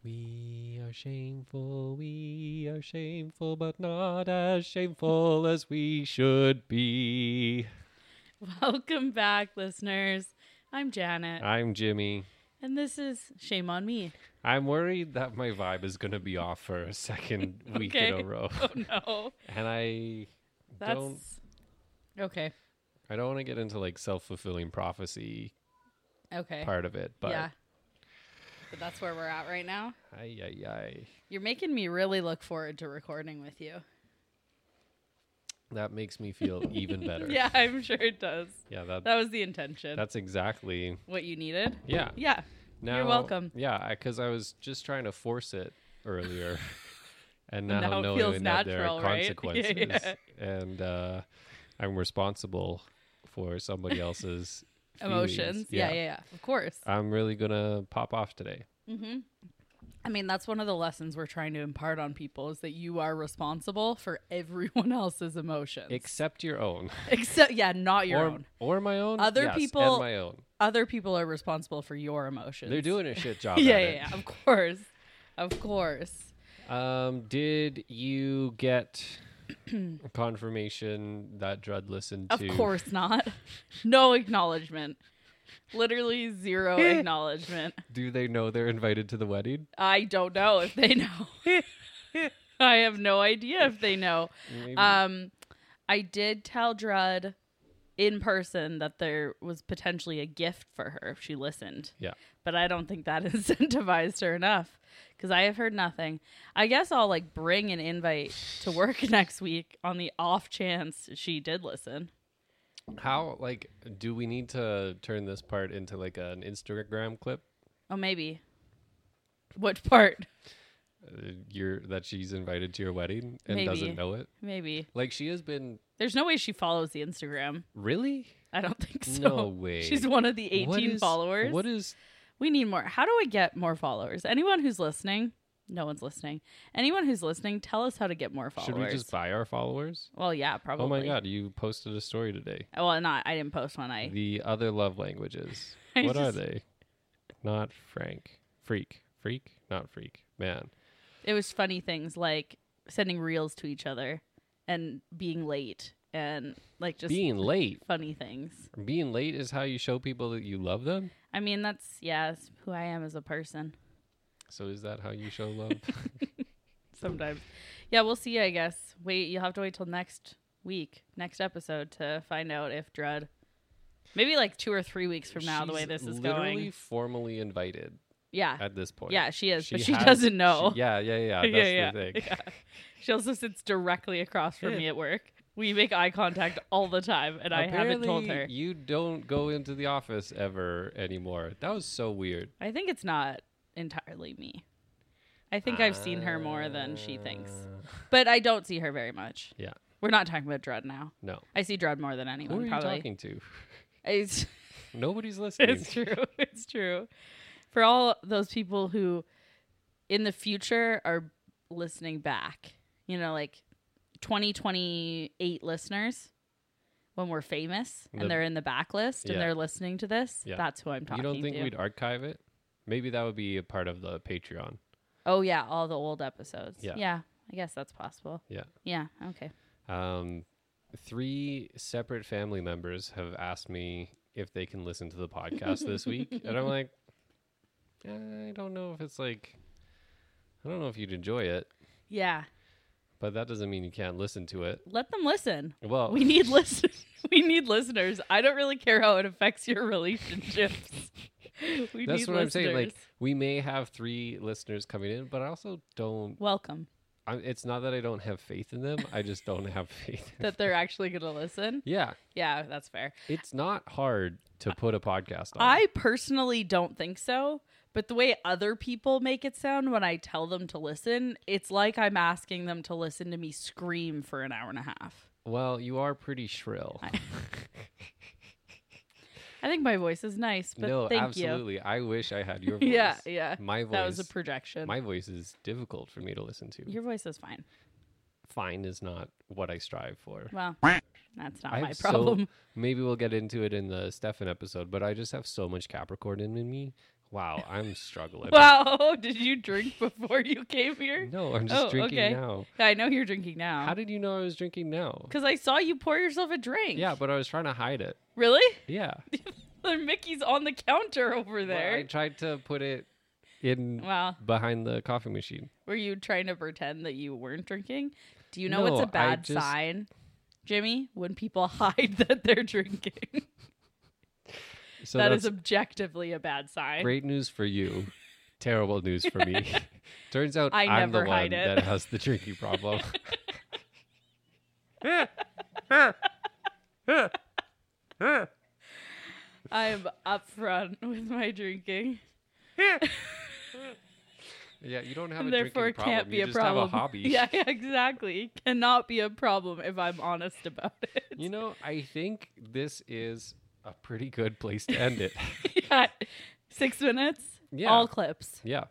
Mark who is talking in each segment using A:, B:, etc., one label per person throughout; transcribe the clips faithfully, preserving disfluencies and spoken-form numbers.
A: We are shameful, we are shameful, but not as shameful as we should be.
B: Welcome back, listeners. I'm Janet,
A: I'm Jimmy.
B: and this is Shame on Me.
A: I'm worried that my vibe is going to be off for a second week in
B: Okay.
A: a row.
B: Oh no,
A: And I
B: that's
A: don't
B: okay.
A: I don't want to get into like self-fulfilling prophecy
B: Okay,
A: part of it, but
B: yeah, but that's where we're at right now.
A: ay, ay, ay.
B: You're making me really look forward to recording with you.
A: That makes me feel even better.
B: Yeah, I'm sure it does.
A: Yeah, that
B: That was the intention.
A: that's exactly.
B: What you needed.
A: Yeah.
B: Yeah.
A: Now,
B: You're welcome.
A: Yeah, because I, I was just trying to force it earlier, and
B: And
A: now,
B: now it
A: knowing
B: feels
A: that there
B: natural,
A: are
B: right?
A: consequences,
B: Yeah, yeah.
A: and uh, I'm responsible for somebody else's
B: Emotions.
A: feelings.
B: Yeah. yeah, yeah, Of course.
A: I'm really gonna pop off today.
B: Mm-hmm. I mean, that's one of the lessons we're trying to impart on people is that you are responsible for everyone else's emotions.
A: Except your own,
B: Except, yeah, not your
A: or
B: own.
A: or my own.
B: Other
A: Yes,
B: people-
A: and my own.
B: Other people are responsible for your emotions.
A: They're doing a shit job.
B: yeah,
A: at
B: yeah,
A: it.
B: yeah. Of course. Of course.
A: Um, did you get confirmation that Drud listened
B: Of
A: to?
B: course not. No acknowledgement. Literally zero acknowledgement.
A: Do they know they're invited to the wedding?
B: I don't know if they know. I have no idea if they know.
A: Maybe.
B: Um, I did tell Drud in person that there was potentially a gift for her if she listened.
A: Yeah.
B: But I don't think that incentivized her enough because I have heard nothing. I guess I'll like bring an invite to work next week on the off chance she did listen.
A: How, like, do we need to turn this part into like an Instagram clip?
B: Oh, maybe. What part?
A: Uh, you're that she's invited to your wedding and
B: Maybe.
A: doesn't know it.
B: Maybe.
A: Like, she has been
B: There's no way she follows the Instagram.
A: really.
B: I don't think so.
A: No way.
B: She's one of the
A: What
B: eighteen
A: is-
B: followers.
A: What is?
B: We need more. How do I get more followers? Anyone who's listening, no one's listening. Anyone who's listening, tell us how to get more followers.
A: Should we just buy our followers?
B: Well, yeah, probably.
A: Oh my god, you posted a story today.
B: Well, not. I didn't post one. I.
A: The other love languages.
B: I
A: What are
B: just-
A: they? Not Frank. Freak. Freak. Not freak. Man.
B: It was funny things like sending reels to each other and being late and like just
A: Being late.
B: funny things.
A: Being late is how you show people that you love them.
B: I mean, that's yeah, it's who I am as a person.
A: So is that how you show love?
B: Sometimes, yeah, we'll see. I guess. Wait, you'll have to wait till next week, next episode, to find out if Drud. Maybe like two or three weeks from now, the way
A: She's
B: this is
A: literally
B: going.
A: formally invited
B: yeah,
A: at this point.
B: yeah, she is,
A: She
B: but she
A: has-
B: doesn't know.
A: she- yeah, yeah, yeah. That's
B: yeah, yeah,
A: the thing.
B: yeah. She also sits directly across from me at work. We make eye contact all the time, and I haven't told her.
A: Apparently, you don't go into the office ever anymore. That was so weird.
B: I think it's not entirely me. I think I've seen her more than she thinks.
A: Uh,
B: But I don't see her very much.
A: Yeah.
B: We're not talking about Drud now.
A: No.
B: I see Drud more than
A: Who
B: anyone,
A: are you
B: probably.
A: talking to?
B: It's,
A: Nobody's listening.
B: it's true. It's true. For all those people who in the future are listening back, you know, like twenty twenty-eight listeners when we're famous
A: The-
B: and they're in the backlist
A: Yeah.
B: and they're listening to this,
A: Yeah.
B: that's who I'm talking
A: You don't think
B: to.
A: we'd archive it? Maybe that would be a part of the Patreon.
B: Oh, yeah, all the old episodes.
A: Yeah.
B: Yeah, I guess that's possible.
A: Yeah.
B: Yeah, okay.
A: Um, three separate family members have asked me if they can listen to the podcast this week. And I'm like, I don't know if it's like, I don't know if you'd enjoy it,
B: Yeah,
A: but that doesn't mean you can't listen to it.
B: let them listen.
A: Well,
B: We need listen. We need listeners. I don't really care how it affects your relationships. We
A: that's
B: need
A: what I'm saying. Like,
B: listeners.
A: we may have three listeners coming in, but I also don't,
B: Welcome.
A: I, it's not that I don't have faith in them. I just don't have faith. in
B: That they're actually going to listen.
A: Yeah.
B: Yeah, that's fair.
A: It's not hard to put a podcast on.
B: I personally don't think so, but the way other people make it sound when I tell them to listen, it's like I'm asking them to listen to me scream for an hour and a half.
A: Well, you are pretty shrill.
B: I- I think my voice is nice, but
A: no,
B: thank you.
A: absolutely. I wish I had your voice.
B: Yeah, yeah.
A: My voice.
B: That was a projection.
A: My voice is difficult for me to listen to.
B: Your voice is fine.
A: Fine is not what I strive for.
B: Well, that's not
A: I
B: my
A: have so-
B: problem.
A: Maybe we'll get into it in the Stefan episode, but I just have so much Capricorn in me. Wow, I'm struggling.
B: Wow, did you drink before you came here?
A: No, I'm just
B: Oh,
A: drinking
B: okay.
A: now.
B: I know you're drinking now.
A: How did you know I was drinking now?
B: Because I saw you pour yourself a drink.
A: Yeah, but I was trying to hide it.
B: Really?
A: Yeah.
B: Mickey's on the counter over
A: Well,
B: there.
A: I tried to put it in
B: Wow.
A: behind the coffee machine.
B: Were you trying to pretend that you weren't drinking? Do you know
A: No,
B: what's a
A: I
B: bad
A: just-
B: sign, Jimmy? When people hide that they're drinking.
A: So
B: That
A: that's
B: is objectively a bad sign.
A: great news for you. Terrible news for me. Turns out
B: I
A: I'm
B: never
A: the one
B: hide it.
A: that has the drinking problem.
B: I'm upfront with my drinking.
A: Yeah, you don't have
B: And
A: a
B: therefore
A: drinking problem.
B: can't be
A: you
B: a
A: just
B: problem.
A: have a hobby.
B: Yeah, yeah, exactly. Cannot be a problem if I'm honest about it.
A: You know, I think this is a pretty good place to end it.
B: Yeah. Six minutes.
A: Yeah.
B: All clips.
A: Yeah.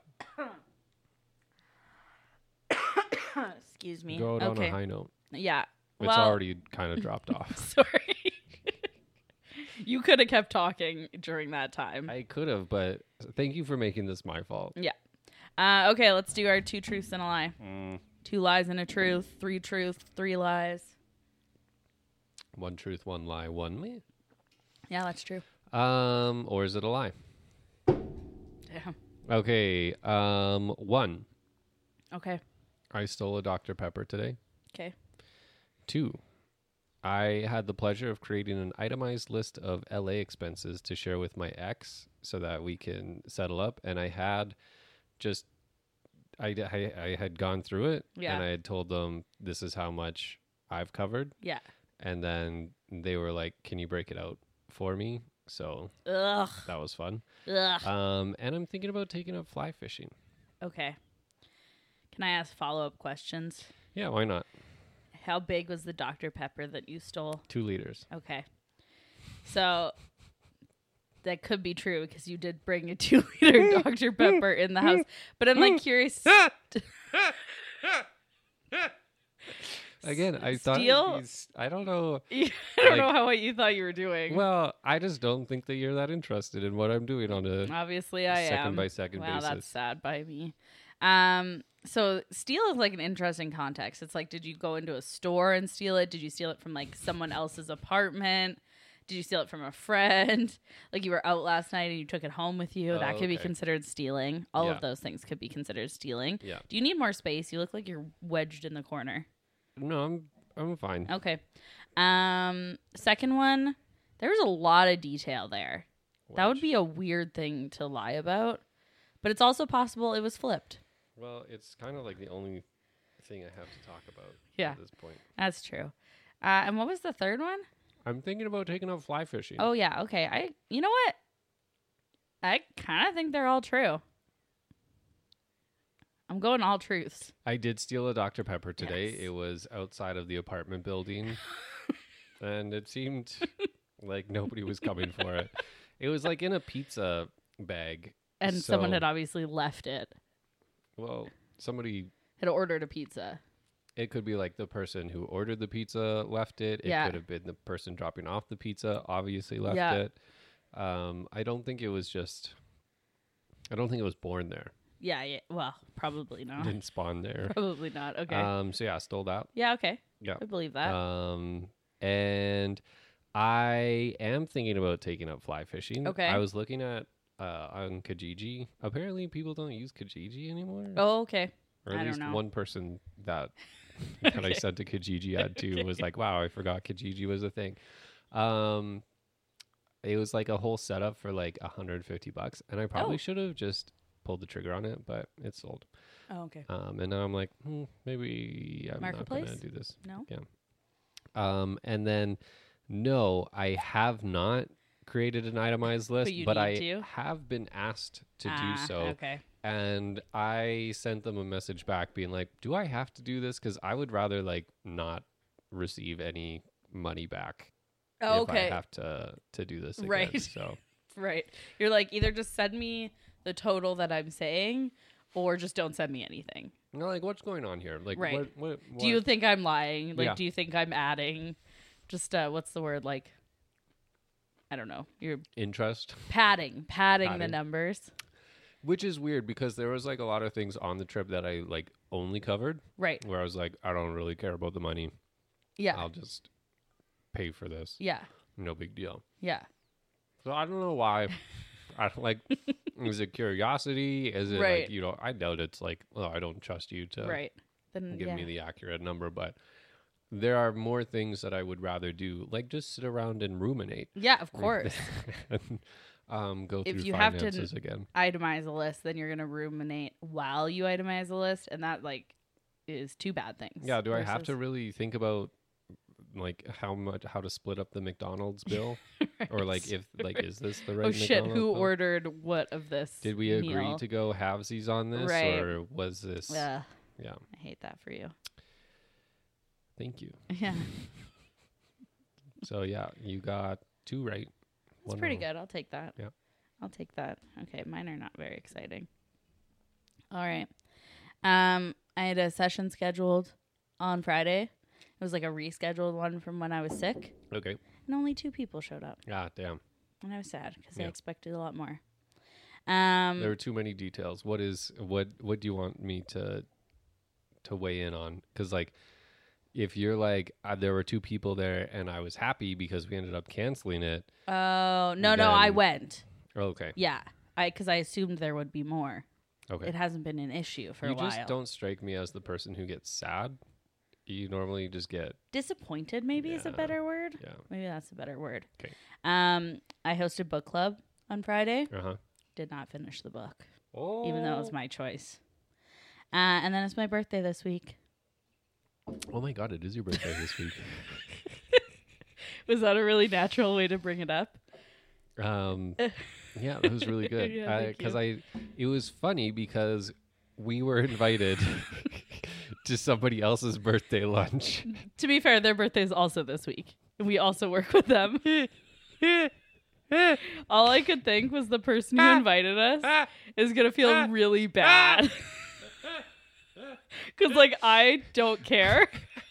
B: Excuse me.
A: Go out
B: okay.
A: on a high note.
B: Yeah.
A: It's
B: well,
A: already kind of dropped off.
B: sorry. You could have kept talking during that time.
A: I could have, but thank you for making this my fault.
B: Yeah. Uh, okay, let's do our two truths and a lie.
A: Mm.
B: Two lies and a truth. Three truths, three lies.
A: One truth, one lie, one me.
B: Yeah, that's true.
A: Um, or is it a lie?
B: Damn.
A: Okay. Um, one.
B: Okay.
A: I stole a Doctor Pepper today.
B: Okay.
A: Two. I had the pleasure of creating an itemized list of L A expenses to share with my ex so that we can settle up. And I had just, I, I, I had gone through it
B: Yeah.
A: and I had told them this is how much I've covered.
B: Yeah.
A: And then they were like, can you break it out for me? So
B: Ugh.
A: that was fun.
B: Ugh.
A: Um, and I'm thinking about taking up fly fishing.
B: Okay. Can I ask follow-up questions?
A: Yeah, why not?
B: How big was the Doctor Pepper that you stole?
A: Two liters.
B: Okay. So that could be true because you did bring a two liter Doctor Pepper in the house. But I'm like curious.
A: Again, I thought
B: Steal?
A: it'd be s- I don't know.
B: I don't
A: Like-
B: know how what you thought you were doing.
A: Well, I just don't think that you're that interested in what I'm doing on a
B: Obviously, I
A: second
B: am.
A: by second
B: wow,
A: basis.
B: that's sad by me. Um, so steal is like an interesting context. It's like, did you go into a store and steal it? Did you steal it from like someone else's apartment? Did you steal it from a friend? Like you were out last night and you took it home with you?
A: Oh,
B: that could be
A: okay.
B: considered stealing. All
A: Yeah.
B: of those things could be considered stealing.
A: Yeah.
B: Do you need more space? You look like you're wedged in the corner.
A: No, I'm I'm fine.
B: Okay. Um, second one, there's a lot of detail there. That would
A: Which-
B: be a weird thing to lie about, but it's also possible it was flipped.
A: Well, it's kind of like the only thing I have to talk about
B: Yeah.
A: at this point.
B: That's true. Uh, and what was the third one?
A: I'm thinking about taking up fly fishing.
B: Oh yeah, okay. I you know what? I kind of think they're all true. I'm going all truths.
A: I did steal a Doctor Pepper today.
B: Yes.
A: It was outside of the apartment building, and it seemed like nobody was coming for it. It was like in a pizza bag.
B: And someone
A: So-
B: had obviously left it.
A: Well, somebody.
B: Had ordered a pizza.
A: It could be like the person who ordered the pizza left it. It
B: Yeah.
A: could have been the person dropping off the pizza obviously left
B: Yeah.
A: it. Um, I don't think it was just. I don't think it was born there.
B: Yeah, yeah. Well, probably
A: It
B: not.
A: didn't spawn there.
B: Probably not. Okay.
A: Um, so yeah, I stole that.
B: yeah, okay.
A: Yeah.
B: I believe that.
A: Um, and I am thinking about taking up fly fishing.
B: Okay.
A: I was looking at uh on Kijiji. Apparently, people don't use Kijiji anymore.
B: oh, okay.
A: or at
B: I don't
A: least
B: know.
A: one person that that I
B: Okay.
A: sent to Kijiji ad to
B: Okay.
A: was like, "Wow, I forgot Kijiji was a thing." Um, it was like a whole setup for like one hundred fifty bucks, and I probably
B: Oh.
A: should have just pulled the trigger on it, but it's sold.
B: Oh, okay.
A: Um, and now I'm like, hmm, maybe I'm not
B: Marketplace?
A: gonna do this.
B: No?
A: Yeah. Um, and then no, I have not created an itemized list,
B: you
A: but
B: need
A: I
B: to?
A: have been asked to
B: Ah,
A: do so.
B: Okay.
A: And I sent them a message back being like, do I have to do this? Because I would rather like not receive any money back
B: Oh,
A: if
B: okay.
A: I have to to do this again.
B: Right.
A: So
B: Right. You're like, either just send me the total that I'm saying or just don't send me anything.
A: no, like what's going on here? Like
B: Right.
A: what, what, what
B: Do you think I'm lying? Like,
A: Yeah.
B: do you think I'm adding just, uh, what's the word? Like, I don't know. You're
A: interest?
B: padding, padding, the
A: Padding.
B: numbers.
A: Which is weird because there was like a lot of things on the trip that I like only covered,
B: Right.
A: where I was like, I don't really care about the money.
B: Yeah.
A: I'll just pay for this.
B: Yeah.
A: No big deal.
B: Yeah.
A: So I don't know why. I don't like. Is it curiosity? Is it
B: Right.
A: like, you know? I doubt it's like, oh, I don't trust you to
B: Right. Then
A: give
B: yeah.
A: me the accurate number, but there are more things that I would rather do, like just sit around and ruminate.
B: Yeah, of course.
A: and, um, go
B: If
A: through
B: you have to
A: finances again.
B: Itemize a list, then you're gonna ruminate while you itemize a list, and that like is two bad things.
A: Yeah. Do I have to
B: versus-
A: really think about like how much how to split up the McDonald's bill, or like
B: Right.
A: if like is this the right?
B: Oh shit!
A: McDonald's
B: Who
A: bill?
B: ordered what of this?
A: Did we agree
B: meal?
A: to go halvesies on this,
B: Right.
A: or was this?
B: Ugh,
A: Yeah.
B: I hate that for you.
A: Thank you.
B: Yeah,
A: So yeah, you got two right.
B: it's
A: One
B: pretty
A: wrong.
B: good. I'll take that.
A: Yeah.
B: I'll take that. Okay, mine are not very exciting. All right. Um, I had a session scheduled on Friday. It was like a rescheduled one from when I was sick,
A: Okay.
B: and only two people showed up,
A: Ah, damn.
B: and I was sad because I
A: Yeah.
B: expected a lot more. Um,
A: There were too many details. What is what? What do you want me to to weigh in on? Because like, if you're like, uh, there were two people there, and I was happy because we ended up canceling it.
B: oh no, no, I
A: then-
B: went.
A: Okay.
B: Yeah, I because I assumed there would be more.
A: Okay.
B: It hasn't been an issue for
A: you
B: a while.
A: just don't strike me as the person who gets sad. You normally just get
B: Disappointed, maybe is a
A: Yeah.
B: better word.
A: yeah.
B: Maybe that's a better word.
A: 'Kay.
B: Um, I hosted book club on Friday.
A: Uh huh.
B: Did not finish the book,
A: Oh.
B: even though it was my choice. Uh, and then it's my birthday this week.
A: Oh my god! It is your birthday this week.
B: Was that a really natural way to bring it up?
A: Um, yeah, that was really good.
B: Yeah, thank
A: Because I, it was funny because we were invited to somebody else's birthday lunch.
B: To be fair, their birthday is also this week. We also work with them. All I could think was the person who invited us is going to feel really bad. Because, like, I don't care.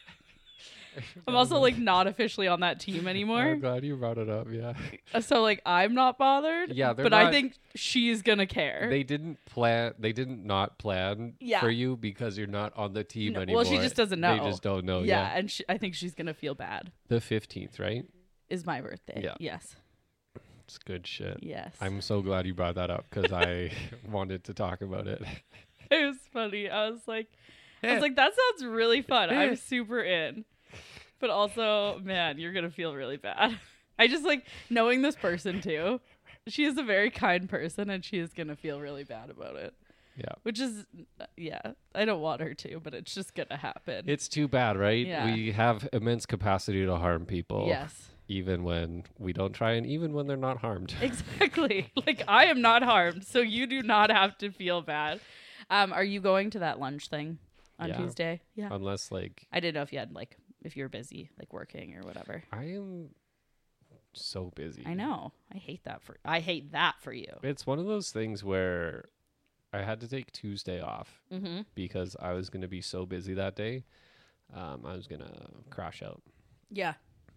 B: I'm also, like, not officially on that team anymore.
A: I'm glad you brought it up. Yeah,
B: So, like, I'm not bothered.
A: Yeah, they're
B: But I
A: not-
B: think she's going to care.
A: they didn't plan. They didn't not plan
B: Yeah.
A: for you because you're not on the team
B: No,
A: anymore.
B: well, she just doesn't know.
A: They just don't know.
B: yeah,
A: Yeah,
B: and she, I think she's going to feel bad.
A: the fifteenth, right?
B: Is my birthday.
A: Yeah.
B: Yes.
A: It's good shit.
B: Yes.
A: I'm so glad you brought that up because I wanted to talk about it.
B: It was funny. I was like, I was like, that sounds really fun. I'm super in. But also, man, you're gonna feel really bad. I just like knowing this person too. She is a very kind person, and she is gonna feel really bad about it.
A: Yeah.
B: Which is, yeah, I don't want her to, but it's just gonna happen.
A: It's too bad, right?
B: Yeah.
A: We have immense capacity to harm people.
B: Yes,
A: Even when we don't try and even when they're not harmed.
B: exactly. Like I am not harmed, so you do not have to feel bad. Um, are you going to that lunch thing on
A: Yeah.
B: Tuesday? Yeah.
A: Unless like
B: I didn't know if you had like if you're busy, like working or whatever.
A: I am so busy.
B: I know. I hate that for I hate that for you.
A: It's one of those things where I had to take Tuesday off
B: Mm-hmm.
A: because I was going to be so busy that day. Um, I was going to crash out.
B: Yeah.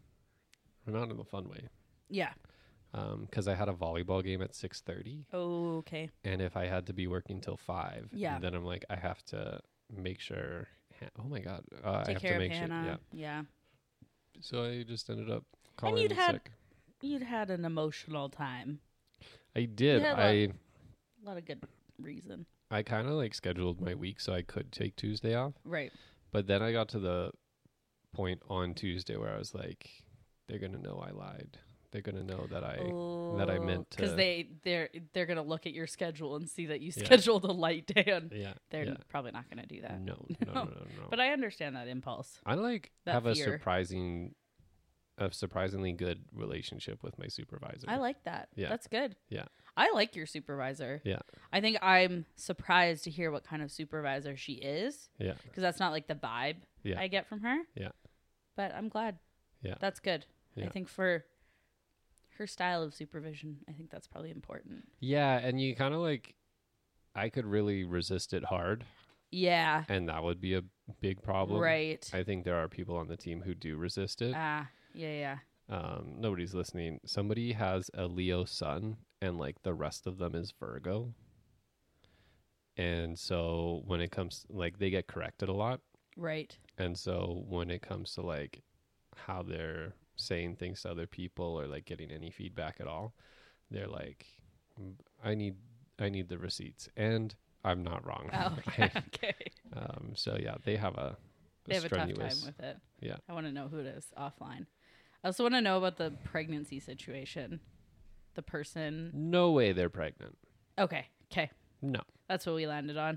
A: Not in a fun way.
B: Yeah.
A: Because I had a volleyball game at six thirty.
B: Oh, okay.
A: And if I had to be working till five,
B: Yeah.
A: then I'm like, I have to make sure. Oh my God. Uh, I
B: Take
A: have
B: care
A: to
B: of
A: make
B: Hannah.
A: sure.
B: Yeah.
A: Yeah. So I just ended up calling
B: you'd
A: in
B: had-
A: sick.
B: You'd had an emotional time.
A: I did.
B: had a-
A: I
B: A lot of good reason.
A: I kind of like scheduled my week so I could take Tuesday off.
B: Right.
A: But then I got to the point on Tuesday where I was like, they're gonna know I lied. They're gonna know that I that I meant to.
B: because they they're they're gonna look at your schedule and see that you
A: Yeah.
B: scheduled a light day on.
A: yeah.
B: They're
A: yeah.
B: probably not gonna do that.
A: No, no, no, no, no.
B: But I understand that impulse.
A: I like
B: that
A: have a
B: fear.
A: surprising, a surprisingly good relationship with my supervisor.
B: I like that.
A: Yeah.
B: That's good.
A: Yeah.
B: I like your supervisor.
A: Yeah.
B: I think I'm surprised to hear what kind of supervisor she is
A: Yeah.
B: because that's not like the vibe
A: Yeah.
B: I get from her.
A: Yeah.
B: But I'm glad.
A: Yeah.
B: That's good. I
A: Yeah.
B: think for her style of supervision, I think that's probably important.
A: Yeah, and you kind of like, I could really resist it hard,
B: Yeah.
A: and that would be a big problem.
B: Right.
A: I think there are people on the team who do resist it.
B: Ah, yeah, yeah.
A: Um, nobody's listening. Somebody has a Leo sun, and like the rest of them is Virgo. And so when it comes, like, they get corrected a lot.
B: Right.
A: And so when it comes to like how they're saying things to other people or like getting any feedback at all, they're like, I need, I need the receipts, and I'm not wrong.
B: Oh, okay.
A: um, so yeah, they have a, a
B: They have
A: strenuous,
B: a tough time with it.
A: Yeah.
B: I want to know who it is offline. I also want to know about the pregnancy situation. The person.
A: No way they're pregnant.
B: Okay. Okay.
A: No.
B: That's what we landed on.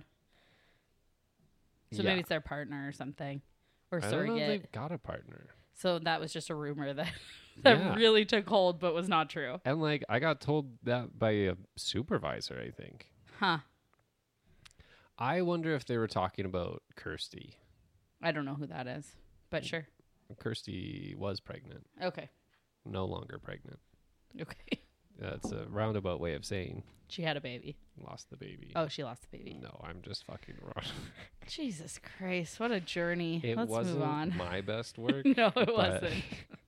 B: So
A: Yeah.
B: maybe it's their partner or something, or
A: I don't
B: surrogate.
A: know if they've got a partner.
B: So that was just a rumor that that
A: Yeah.
B: really took hold, but was not true.
A: And like I got told that by a supervisor, I think.
B: Huh.
A: I wonder if they were talking about Kirsty.
B: I don't know who that is, but sure.
A: Kirsty was pregnant,
B: Okay.
A: no longer pregnant.
B: Okay.
A: That's a roundabout way of saying
B: She had a baby.
A: lost the baby.
B: Oh, she lost the baby.
A: No, I'm just fucking wrong.
B: Jesus Christ. What a journey.
A: It
B: Let's
A: wasn't
B: move on.
A: my best work.
B: No, it
A: but-
B: wasn't.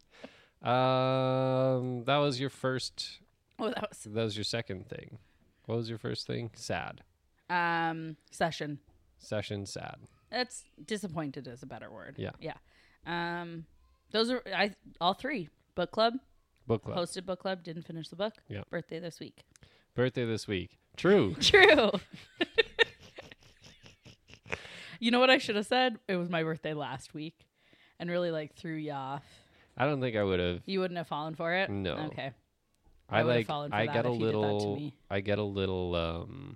A: um, that was your first.
B: Oh, that was
A: That was your second thing. What was your first thing? Sad.
B: um session.
A: Session. Sad.
B: That's disappointed is a better word.
A: Yeah.
B: Yeah. Um those are I all three. Book club,
A: Book club.
B: hosted book club, didn't finish the book.
A: Yeah.
B: Birthday this week.
A: Birthday this week. True.
B: True. You know what I should have said? It was my birthday last week and really like threw you off.
A: I don't think I would have.
B: You wouldn't have fallen for it?
A: No.
B: Okay.
A: I,
B: I would've
A: like.
B: fallen for
A: I
B: that
A: get a
B: if you did that to
A: little.
B: me.
A: I get a little um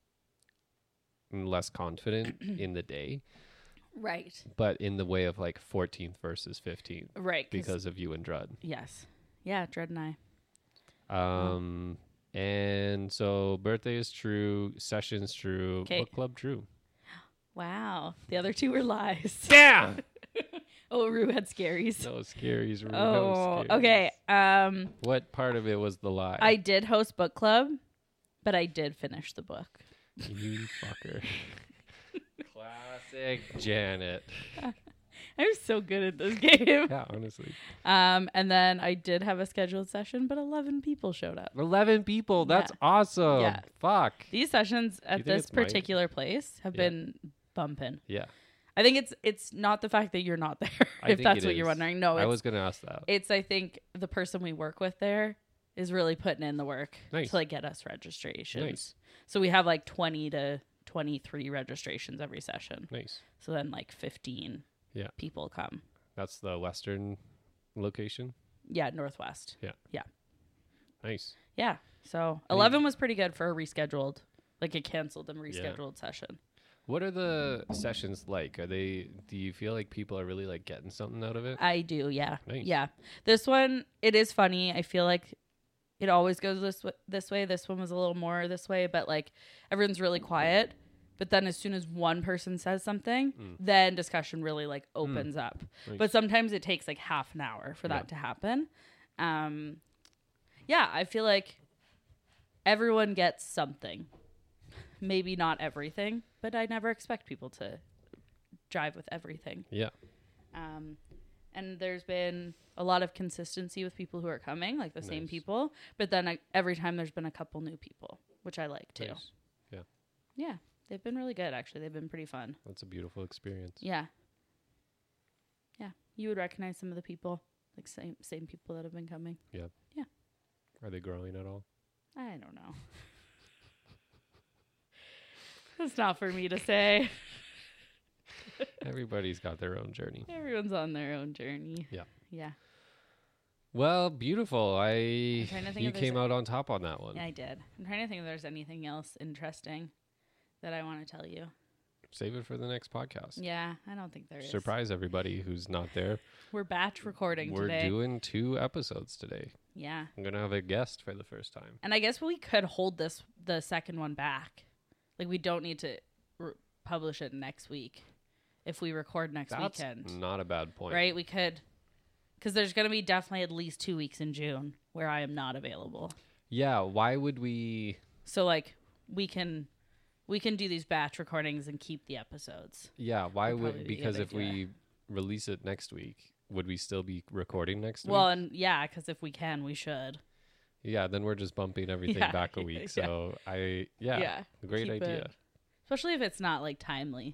A: less confident in the day,
B: Right.
A: but in the way of like fourteenth versus fifteenth
B: Right. 'cause-
A: because of you and Drud.
B: yes. Yeah, Dread and I.
A: Um, and so birthday is true, session's true,
B: 'Kay.
A: book club true.
B: Wow. The other two were lies.
A: Yeah.
B: Oh, Rue had scaries.
A: No scaries. Rue,
B: Oh,
A: no scaries.
B: okay. Um,
A: What part of it was the lie?
B: I did host book club, but I did finish the book.
A: You fucker. Classic Janet.
B: I'm so good at this game.
A: Yeah, honestly.
B: Um, and then I did have a scheduled session, but eleven people showed up.
A: eleven people. That's
B: Yeah.
A: awesome.
B: Yeah.
A: Fuck.
B: These sessions
A: you
B: at
A: think
B: this
A: it's my-
B: particular place have
A: Yeah.
B: been bumping.
A: Yeah.
B: I think it's it's not the fact that you're not there,
A: I
B: if
A: think
B: that's
A: it
B: what you're
A: is.
B: wondering. No,
A: I
B: it's,
A: was going to ask that.
B: it's I think the person we work with there is really putting in the work
A: Nice.
B: to like get us registrations.
A: Nice.
B: So we have like twenty to twenty-three registrations every session.
A: Nice.
B: So then like fifteen
A: Yeah.
B: people come.
A: That's the Western location.
B: Yeah, Northwest.
A: Nice.
B: Yeah. So
A: I mean-
B: eleven was pretty good for a rescheduled, like a canceled and rescheduled session.
A: What are the sessions like? Are they, do you feel like people are really like getting something out of it?
B: I do, yeah.
A: Nice.
B: Yeah. This one, it is funny. I feel like it always goes this w- this way. This one was a little more this way, but like everyone's really quiet. But then as soon as one person says something,
A: Mm.
B: then discussion really like opens up.
A: Nice.
B: But sometimes it takes like half an hour for that
A: Yeah.
B: to happen. Um, yeah, I feel like everyone gets something. Maybe not everything, but I never expect people to drive with everything.
A: Yeah.
B: Um, and there's been a lot of consistency with people who are coming, like the same
A: Nice.
B: people. But then I, every time there's been a couple new people, which I like too.
A: Nice. Yeah.
B: Yeah, they've been really good. Actually, they've been pretty fun.
A: That's a beautiful experience.
B: Yeah, yeah. You would recognize some of the people, like same same people that have been coming.
A: Are they growing at all?
B: I don't know. It's not for me to say.
A: Everybody's got their own journey.
B: Everyone's on their own journey.
A: Yeah.
B: Yeah.
A: Well, beautiful. I
B: trying to think
A: you
B: if there's
A: came
B: a-
A: out on top on that one.
B: Yeah, I did. I'm trying to think if there's anything else interesting that I want to tell you.
A: Save it for the next podcast.
B: Yeah, I don't think there is.
A: Surprise everybody who's not there.
B: We're batch recording
A: We're
B: today.
A: doing two episodes today.
B: Yeah.
A: I'm gonna have a guest for the first time.
B: And I guess we could hold this the second one back. Like we don't need to re- publish it next week if we record next
A: That's
B: weekend.
A: not a bad point.
B: Right? We could cuz there's going to be definitely at least two weeks in June where I am not available.
A: Yeah. Why would we?
B: So like we can we can do these batch recordings and keep the episodes.
A: Yeah. Why
B: Would probably
A: would?
B: be a
A: Because
B: good
A: if we release it next week, would we still be recording next
B: Well,
A: week?
B: and yeah, cuz if we can, we should.
A: Yeah. Then we're just bumping everything
B: Yeah.
A: back a week.
B: Yeah.
A: So I yeah. Great
B: keep
A: idea.
B: it- especially if it's not like timely.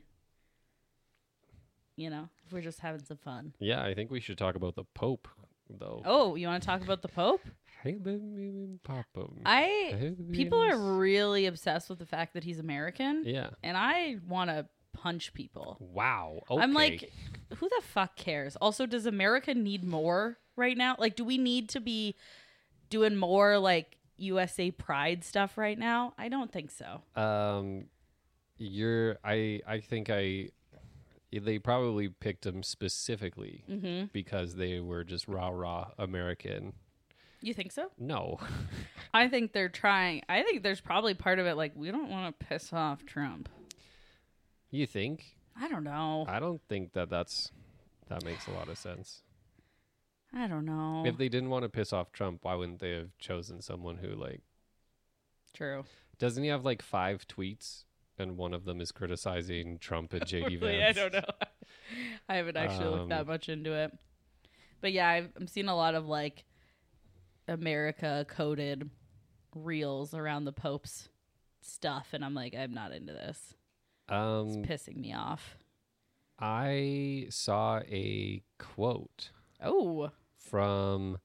B: You know, if we're just having some fun.
A: Yeah, I think we should talk about the Pope, though.
B: Oh, you want to talk about the Pope?
A: Hey, baby, Papa.
B: I
A: Hey,
B: people are
A: babies.
B: really obsessed with the fact that he's American,
A: Yeah.
B: and I want to punch people.
A: Wow. Okay.
B: I'm like, who the fuck cares? Also, does America need more right now? Like, do we need to be doing more like U S A Pride stuff right now? I don't think so.
A: um, you're. I. I think I. They probably picked him specifically
B: Mm-hmm.
A: because they were just rah rah American.
B: You think so?
A: No.
B: I think they're trying. I think there's probably part of it like we don't want to piss off Trump.
A: You think?
B: I don't know.
A: I don't think that that's that makes a lot of sense.
B: I don't know.
A: If they didn't want to piss off Trump, why wouldn't they have chosen someone who like
B: True.
A: doesn't he have like five tweets and one of them is criticizing Trump and J D
B: Really,
A: Vance?
B: I don't know. I haven't actually looked that
A: Um,
B: much into it. But yeah, I've, I'm seeing a lot of like America coded reels around the Pope's stuff, and I'm like, I'm not into this.
A: Um,
B: It's pissing me off.
A: I saw a quote
B: Oh,
A: from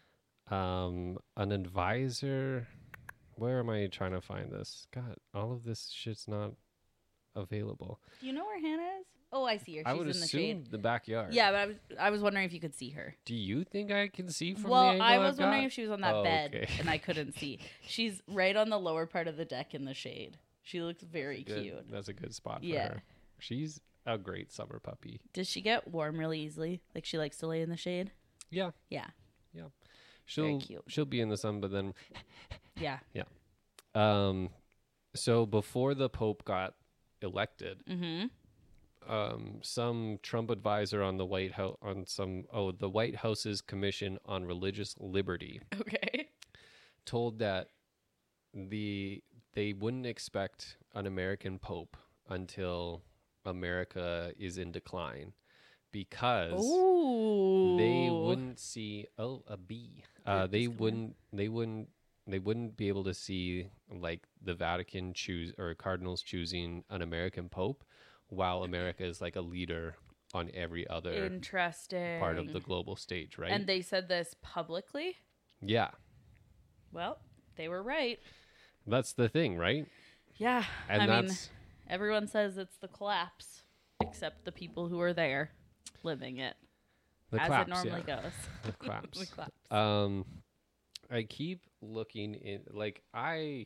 A: um an advisor. Where am I trying to find this? God, all of this shit's not available.
B: do you know where Hannah is? Oh, I see her. She's
A: I would
B: in the
A: assume
B: shade.
A: the backyard.
B: Yeah, but I was I was wondering if you could see her.
A: Do you think I can see from
B: Well,
A: the angle
B: I
A: I've
B: was wondering
A: got?
B: if she was on that
A: Oh,
B: bed,
A: okay.
B: and I couldn't see. She's right on the lower part of the deck in the shade. She looks very
A: Good.
B: cute.
A: That's a good spot for
B: Yeah.
A: her. She's a great summer puppy.
B: Does she get warm really easily? Like she likes to lay in the shade?
A: Yeah,
B: Yeah.
A: she'll
B: cute.
A: she'll be in the sun, but then
B: Yeah.
A: um, so before the Pope got elected,
B: Mm-hmm.
A: um, some Trump advisor on the White House on some oh the White House's Commission on Religious Liberty
B: Okay.
A: told that the they wouldn't expect an American Pope until America is in decline because
B: Ooh.
A: they wouldn't see oh a bee uh,
B: Yeah,
A: they
B: just come in.
A: wouldn't they wouldn't they wouldn't be able to see like the Vatican choose or cardinals choosing an American Pope while America is like a leader on every other
B: Interesting.
A: part of the global stage, right?
B: And they said this publicly?
A: Yeah,
B: Well, they were right.
A: that's the thing, right?
B: Yeah.
A: And
B: I mean,
A: that's
B: everyone says it's the collapse, except the people who are there living it.
A: the
B: as
A: claps,
B: it normally
A: yeah.
B: goes.
A: The claps.
B: The claps.
A: Um, I keep looking in, like I.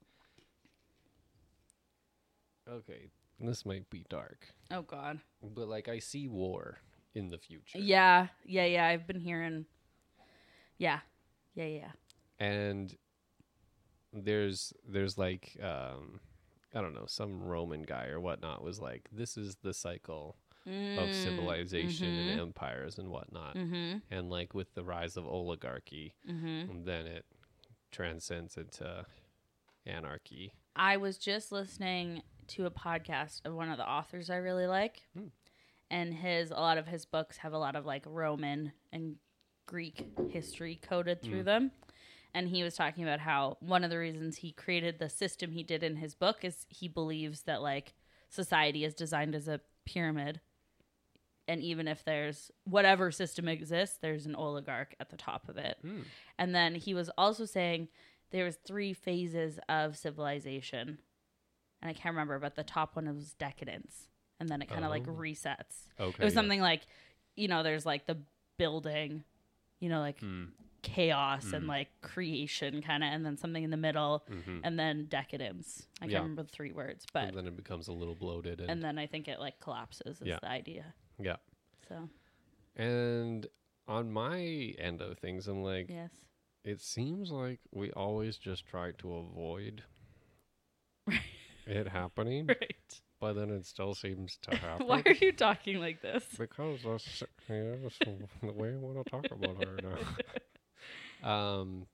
A: Okay, this might be dark,
B: Oh, God.
A: but like I see war in the future,
B: Yeah. Yeah, yeah. I've been hearing. Yeah. Yeah, yeah.
A: and there's there's like um, I don't know, some Roman guy or whatnot was like, this is the cycle of civilization and empires and whatnot,
B: Mm-hmm.
A: and like with the rise of oligarchy,
B: Mm-hmm.
A: then it transcends into anarchy.
B: I was just listening to a podcast of one of the authors I really like.
A: Hmm.
B: And his a lot of his books have a lot of like Roman and Greek history coded through
A: Hmm.
B: them. And he was talking about how one of the reasons he created the system he did in his book is he believes that like society is designed as a pyramid. And even if there's whatever system exists, there's an oligarch at the top of it.
A: Hmm.
B: And then he was also saying there was three phases of civilization. And I can't remember, but the top one was decadence. And then it kind of like
A: Oh.
B: resets.
A: Okay,
B: It was
A: yeah.
B: something like, you know, there's like the building, you know, like
A: Hmm.
B: chaos and
A: Mm.
B: like creation kind of, and then something in the middle,
A: Mhm.
B: and then decadence. I can't
A: Yeah.
B: remember the three words, but
A: And then it becomes a little bloated, and,
B: and then I think it like collapses is
A: Yeah.
B: the idea.
A: yeah.
B: So
A: And on my end of things, I'm like,
B: yes,
A: it seems like we always just try to avoid
B: Right.
A: it happening,
B: right.
A: but then it still seems to happen.
B: Why are you talking like this?
A: Because that's, yeah, that's the way I want to talk about her now. um.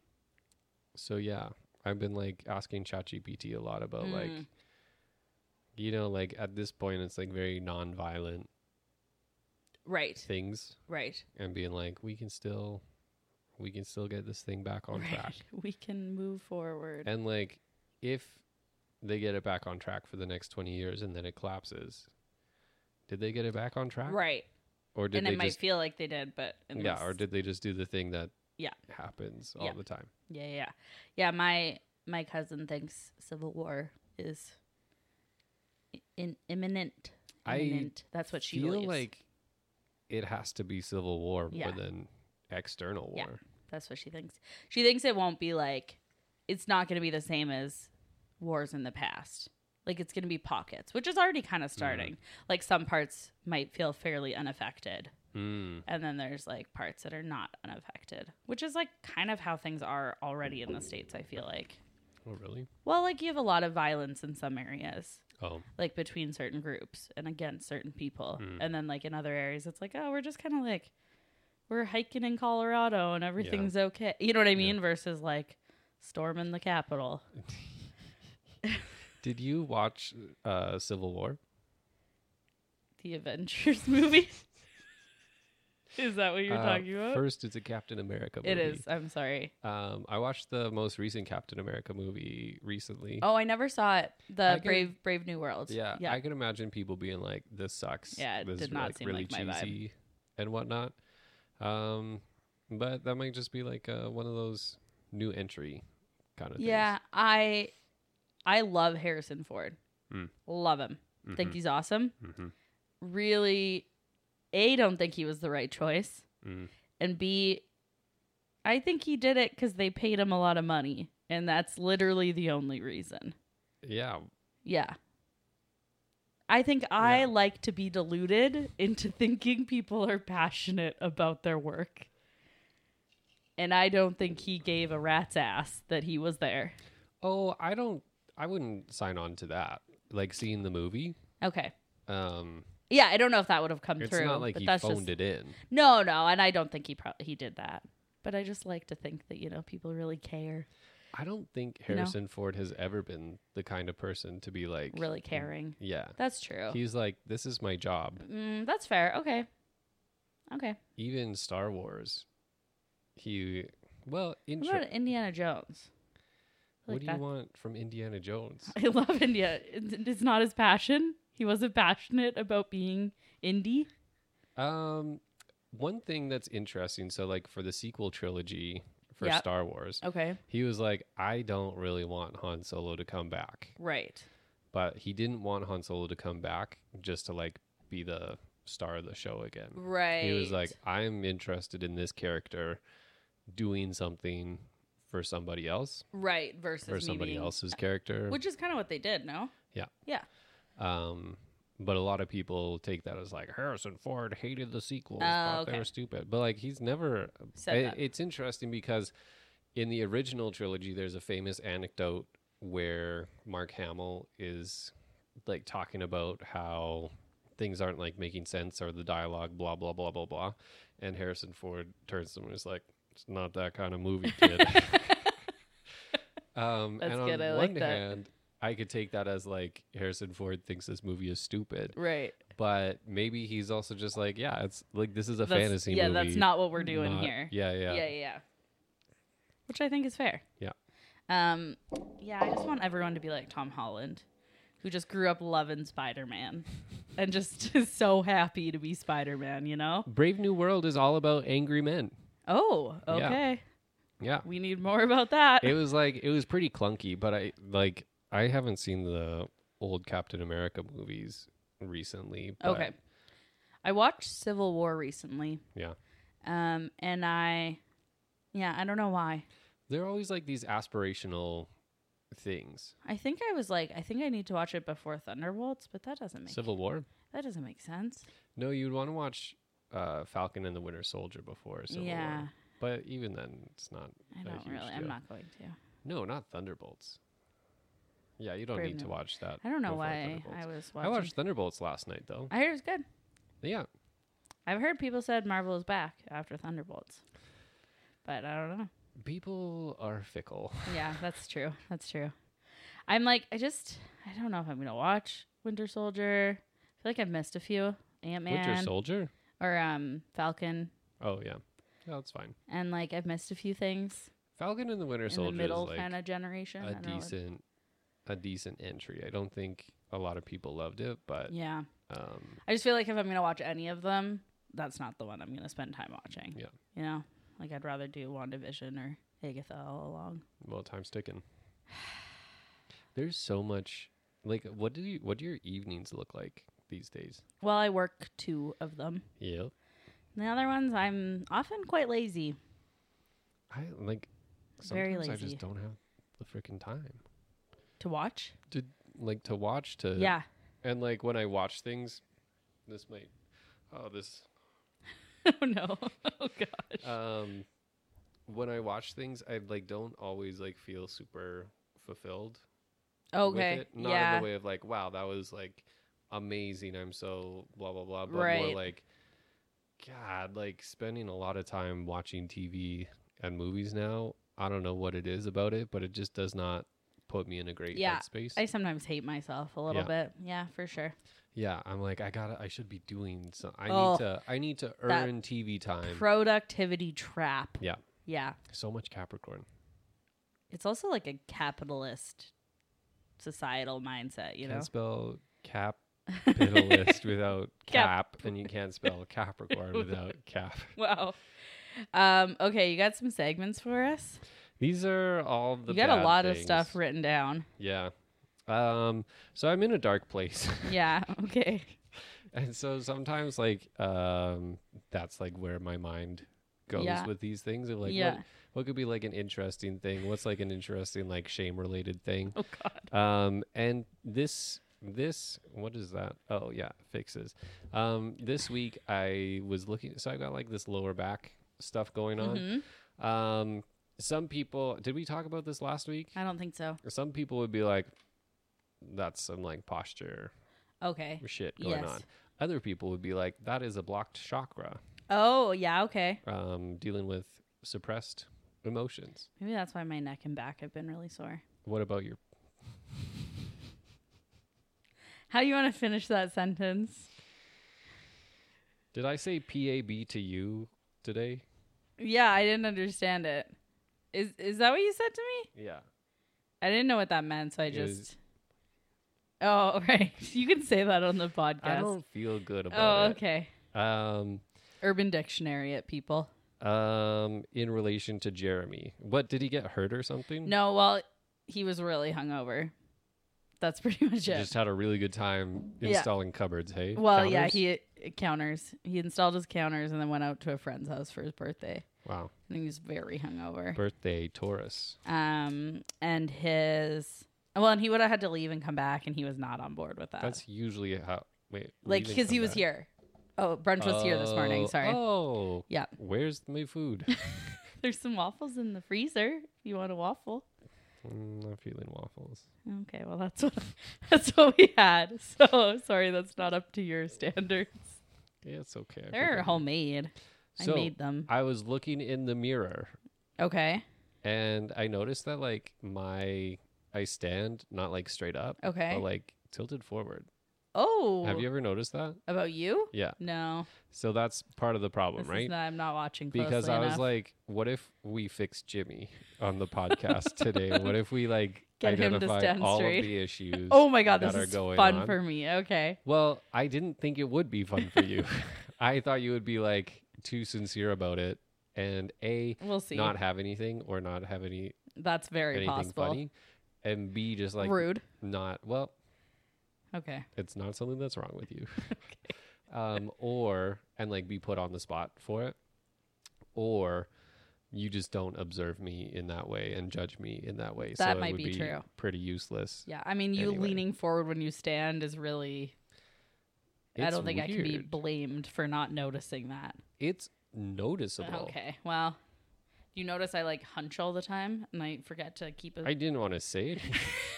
A: So yeah, I've been like asking ChatGPT a lot about like,
B: Mm.
A: you know, like at this point it's like very non-violent
B: Right,
A: things,
B: right,
A: and being like, we can still, we can still get this thing back on
B: right.
A: track.
B: We can move forward.
A: And like, if they get it back on track for the next twenty years and then it collapses. Did they get it back on track?
B: Right.
A: Or did
B: and
A: they
B: it might
A: just,
B: feel like they did, but
A: yeah, or did they just do the thing that
B: Yeah.
A: happens all
B: Yeah.
A: the time?
B: Yeah, yeah, yeah. My my cousin thinks Civil War is i- in imminent.
A: I
B: Imminent. That's what she
A: feel
B: believes.
A: like it has to be civil war
B: Yeah.
A: more than external
B: Yeah.
A: war.
B: That's what she thinks. She thinks it won't be like, it's not going to be the same as wars in the past. Like, it's going to be pockets, which is already kind of starting. Like, some parts might feel fairly unaffected.
A: Mm.
B: And then there's, like, parts that are not unaffected, which is, like, kind of how things are already in the States, I feel like.
A: Oh, really?
B: Well, like, you have a lot of violence in some areas,
A: Oh,
B: like, between certain groups and against certain people.
A: Mm.
B: And then, like, in other areas, it's like, oh, we're just kind of, like, we're hiking in Colorado and everything's okay. You know what I mean?
A: Yeah.
B: Versus, like, storming the Capitol.
A: did you watch uh, Civil War?
B: The Avengers movie. Is that what you're
A: Uh,
B: talking about?
A: First, it's a Captain America movie.
B: It is. I'm sorry.
A: Um, I watched the most recent Captain America movie recently.
B: Oh, I never saw it. The
A: I can-
B: Brave Brave New World.
A: Yeah,
B: Yeah.
A: I can imagine people being like, "This sucks."
B: Yeah, it
A: this
B: did
A: is
B: not
A: like
B: seem
A: really
B: like my vibe.
A: cheesy and whatnot. Um, but that might just be like uh, one of those new entry kind of
B: Yeah, I I love Harrison Ford.
A: Mm.
B: Love him.
A: things.
B: Think he's awesome.
A: Mm-hmm.
B: Really, A, don't think he was the right choice.
A: Mm.
B: And B, I think he did it because they paid him a lot of money. And that's literally the only reason.
A: Yeah,
B: Yeah. I think I
A: Yeah.
B: like to be deluded into thinking people are passionate about their work. And I don't think he gave a rat's ass that he was there.
A: Oh, I don't. I wouldn't sign on to that. Like seeing the movie.
B: Okay.
A: Um,
B: Yeah, I don't know if that would have come
A: it's
B: through.
A: not like
B: but
A: he
B: that's
A: phoned
B: just,
A: it in.
B: No, no, and I don't think he pro- he did that. But I just like to think that, you know, people really care,
A: I don't think
B: You know?
A: Harrison Ford has ever been the kind of person to be like
B: really caring.
A: Yeah,
B: That's true.
A: he's like, this is my job.
B: Mm, that's fair. Okay. Okay.
A: Even Star Wars, he well,
B: What
A: intro.
B: about Indiana Jones? I
A: What
B: like
A: do
B: that.
A: you want from Indiana Jones?
B: I love India. It- It's not his passion. He wasn't passionate about being indie.
A: Um, one thing that's interesting. So, like for the sequel trilogy for
B: Yep.
A: Star Wars,
B: Okay.
A: he was like, I don't really want Han Solo to come back,
B: Right.
A: but he didn't want Han Solo to come back just to like be the star of the show again.
B: Right.
A: He was like, I'm interested in this character doing something for somebody else,
B: right versus
A: for
B: me
A: somebody
B: being-
A: else's character.
B: which is kind of what they did. No.
A: Yeah.
B: Yeah.
A: Um, but a lot of people take that as like Harrison Ford hated the sequels,
B: Oh,
A: thought they
B: okay.
A: were stupid. But like he's never.
B: Said
A: I-
B: that.
A: It's interesting because in the original trilogy, there's a famous anecdote where Mark Hamill is like talking about how things aren't like making sense or the dialogue, blah blah blah blah blah, and Harrison Ford turns to him and is like, "It's not that kind of movie, kid." um,
B: That's
A: and on
B: good, I
A: one
B: like that.
A: hand, I could take that as like Harrison Ford thinks this movie is stupid,
B: Right.
A: but maybe he's also just like, yeah, it's like this is a
B: That's-
A: fantasy
B: yeah,
A: movie.
B: that's not what we're doing
A: not-
B: here.
A: Yeah, yeah,
B: Yeah. yeah, yeah. Which I think is fair.
A: Yeah.
B: Um. Yeah, I just want everyone to be like Tom Holland, who just grew up loving Spider-Man, and just is so happy to be Spider-Man. You know.
A: Brave New World is all about angry men.
B: Oh.
A: Yeah.
B: Okay.
A: Yeah.
B: We need more about that.
A: It was like it was pretty clunky, but I like I haven't seen the old Captain America movies recently. But
B: Okay. I watched Civil War recently.
A: Yeah.
B: Um, and I, yeah, I don't know why.
A: They're always like these aspirational things.
B: I think I was like, I think I need to watch it before Thunderbolts, but that doesn't make
A: Civil War?
B: that doesn't make sense.
A: No, you'd want to watch uh, Falcon and the Winter Soldier before Civil
B: yeah,
A: War. But even then, it's not.
B: I
A: a
B: don't
A: huge
B: really. I'm
A: deal.
B: not going to.
A: No, not Thunderbolts. Yeah, you don't
B: Brave
A: need to
B: New-
A: watch that.
B: I don't know
A: before
B: why
A: Thunderbolts.
B: I was
A: I
B: watching.
A: watched Thunderbolts last night, though.
B: I heard it was good.
A: Yeah.
B: I've heard people said Marvel is back after Thunderbolts, but I don't know.
A: People are fickle.
B: Yeah, that's true. That's true. I'm like, I just, I don't know if I'm gonna watch Winter Soldier. I feel like I've missed a few. Ant
A: Winter
B: Man
A: Soldier?
B: or um Falcon,
A: Oh, yeah. Yeah, that's fine.
B: and like I've missed a few things
A: Falcon and the Winter
B: in the
A: Soldier
B: middle
A: is like
B: kind of generation. I
A: a
B: don't know what-
A: decent a decent entry. I don't think a lot of people loved it, but
B: Yeah.
A: um,
B: I just feel like if I'm going to watch any of them, that's not the one I'm going to spend time watching.
A: Yeah.
B: You know? Like, I'd rather do WandaVision or Agatha all along.
A: well, time's ticking. There's so much. Like, what do you? What do your evenings look like these days?
B: Well, I work two of them.
A: Yep.
B: The other ones, I'm often quite lazy.
A: I like.
B: Very
A: Sometimes I
B: lazy.
A: just don't have the freaking time
B: To watch?
A: to like to watch to.
B: Yeah.
A: And like when I watch things, this might. Oh, this.
B: Oh, no. Oh, gosh.
A: Um, when I watch things, I like don't always like feel super fulfilled.
B: Okay.
A: With it. Not
B: yeah.
A: in the way of like, wow, that was like amazing. I'm so blah blah blah. But
B: Right.
A: more like, God, like spending a lot of time watching T V and movies now. I don't know what it is about it, but it just does not put me in a great
B: Yeah,
A: headspace.
B: I sometimes hate myself a little
A: Yeah.
B: bit. Yeah, for sure.
A: yeah, I'm like, I gotta, I should be doing so. I
B: Oh,
A: need to, I need to
B: that
A: earn T V time.
B: Productivity trap.
A: yeah,
B: Yeah.
A: so much Capricorn.
B: It's also like a capitalist societal mindset, you
A: Can't
B: know?
A: spell capitalist without
B: Cap.
A: cap, and you can't spell Capricorn without cap.
B: Wow. Um, okay, you got some segments for us?
A: These are all the
B: you got a
A: bad
B: lot
A: things.
B: of stuff written down.
A: Yeah. Um, so I'm in a dark place.
B: Yeah, okay.
A: And so sometimes like um that's like where my mind goes
B: Yeah.
A: with these things. Of like
B: Yeah.
A: what what could be like an interesting thing? What's like an interesting like shame related thing?
B: Oh, God.
A: Um and this this what is that? Oh yeah, fixes. Um this week I was looking, so I got like this lower back stuff going on.
B: Mhm.
A: Um some people, did we talk about this last week?
B: I don't think so.
A: Some people would be like, that's some like posture
B: Okay.
A: shit going
B: Yes.
A: on. Other people would be like, that is a blocked chakra,
B: Oh, yeah, okay.
A: um, dealing with suppressed emotions.
B: Maybe that's why my neck and back have been really sore.
A: What about your?
B: How do you want to finish that sentence?
A: Did I say P A B to you today?
B: Yeah, I didn't understand it. Is is that what you said to me?
A: Yeah.
B: I didn't know what that meant, so I
A: It was-
B: just. Oh, right. You can say that on the podcast.
A: I don't feel good
B: oh,
A: about
B: okay.
A: it. Um,
B: Urban Dictionary it, people.
A: um, in relation to Jeremy, what did he get hurt or something?
B: No, well, he was really hungover. That's pretty much
A: He
B: it.
A: just had a really good time
B: Yeah.
A: installing cupboards. Hey.
B: Well, yeah,
A: Counters?
B: he uh, counters. He installed his counters and then went out to a friend's house for his birthday.
A: Wow.
B: And he was very hungover.
A: Birthday Taurus.
B: Um, and his well, and he would have had to leave and come back, and he was not on board with that.
A: That's usually how. Wait.
B: like
A: leaving
B: because he
A: come
B: was
A: back.
B: here. Oh, brunch was here this morning.
A: Oh,
B: Sorry.
A: Oh.
B: Yeah.
A: Where's my food?
B: There's some waffles in the freezer. If you want a waffle.
A: Mm, I'm feeling waffles.
B: Okay, well that's what that's what we had. So sorry, that's not up to your standards.
A: Yeah, it's okay. I
B: They're
A: forgot.
B: homemade.
A: So,
B: I made them.
A: I was looking in the mirror
B: Okay.
A: and I noticed that like my I stand not like straight up,
B: Okay.
A: but like tilted forward.
B: Oh.
A: Have you ever noticed that?
B: About you?
A: Yeah.
B: No.
A: So that's part of the problem,
B: This
A: right?
B: is not, I'm not watching closely
A: Because I was
B: enough.
A: like, what if we fix Jimmy on the podcast today? What if we like
B: Get him to
A: identify
B: stand
A: all
B: straight.
A: of the issues?
B: Oh my god,
A: that
B: this
A: are
B: is
A: going
B: fun
A: on?
B: for me. Okay.
A: Well, I didn't think it would be fun for you. I thought you would be like too sincere about it and A,
B: We'll see.
A: not have anything or not have any
B: That's very
A: anything
B: possible.
A: funny, and B, just like
B: Rude.
A: not well.
B: Okay.
A: It's not something that's wrong with you. um, or and like be put on the spot for it, or you just don't observe me in that way and judge me in that way.
B: That
A: so
B: might
A: it would
B: be
A: be
B: true.
A: Pretty useless.
B: Yeah. I mean, you
A: Anyway.
B: leaning forward when you stand is really. I
A: It's
B: don't think I can be
A: weird.
B: blamed for not noticing that.
A: It's noticeable.
B: Okay. Well, you notice I like hunch all the time and I forget to keep a.
A: I didn't want to say it.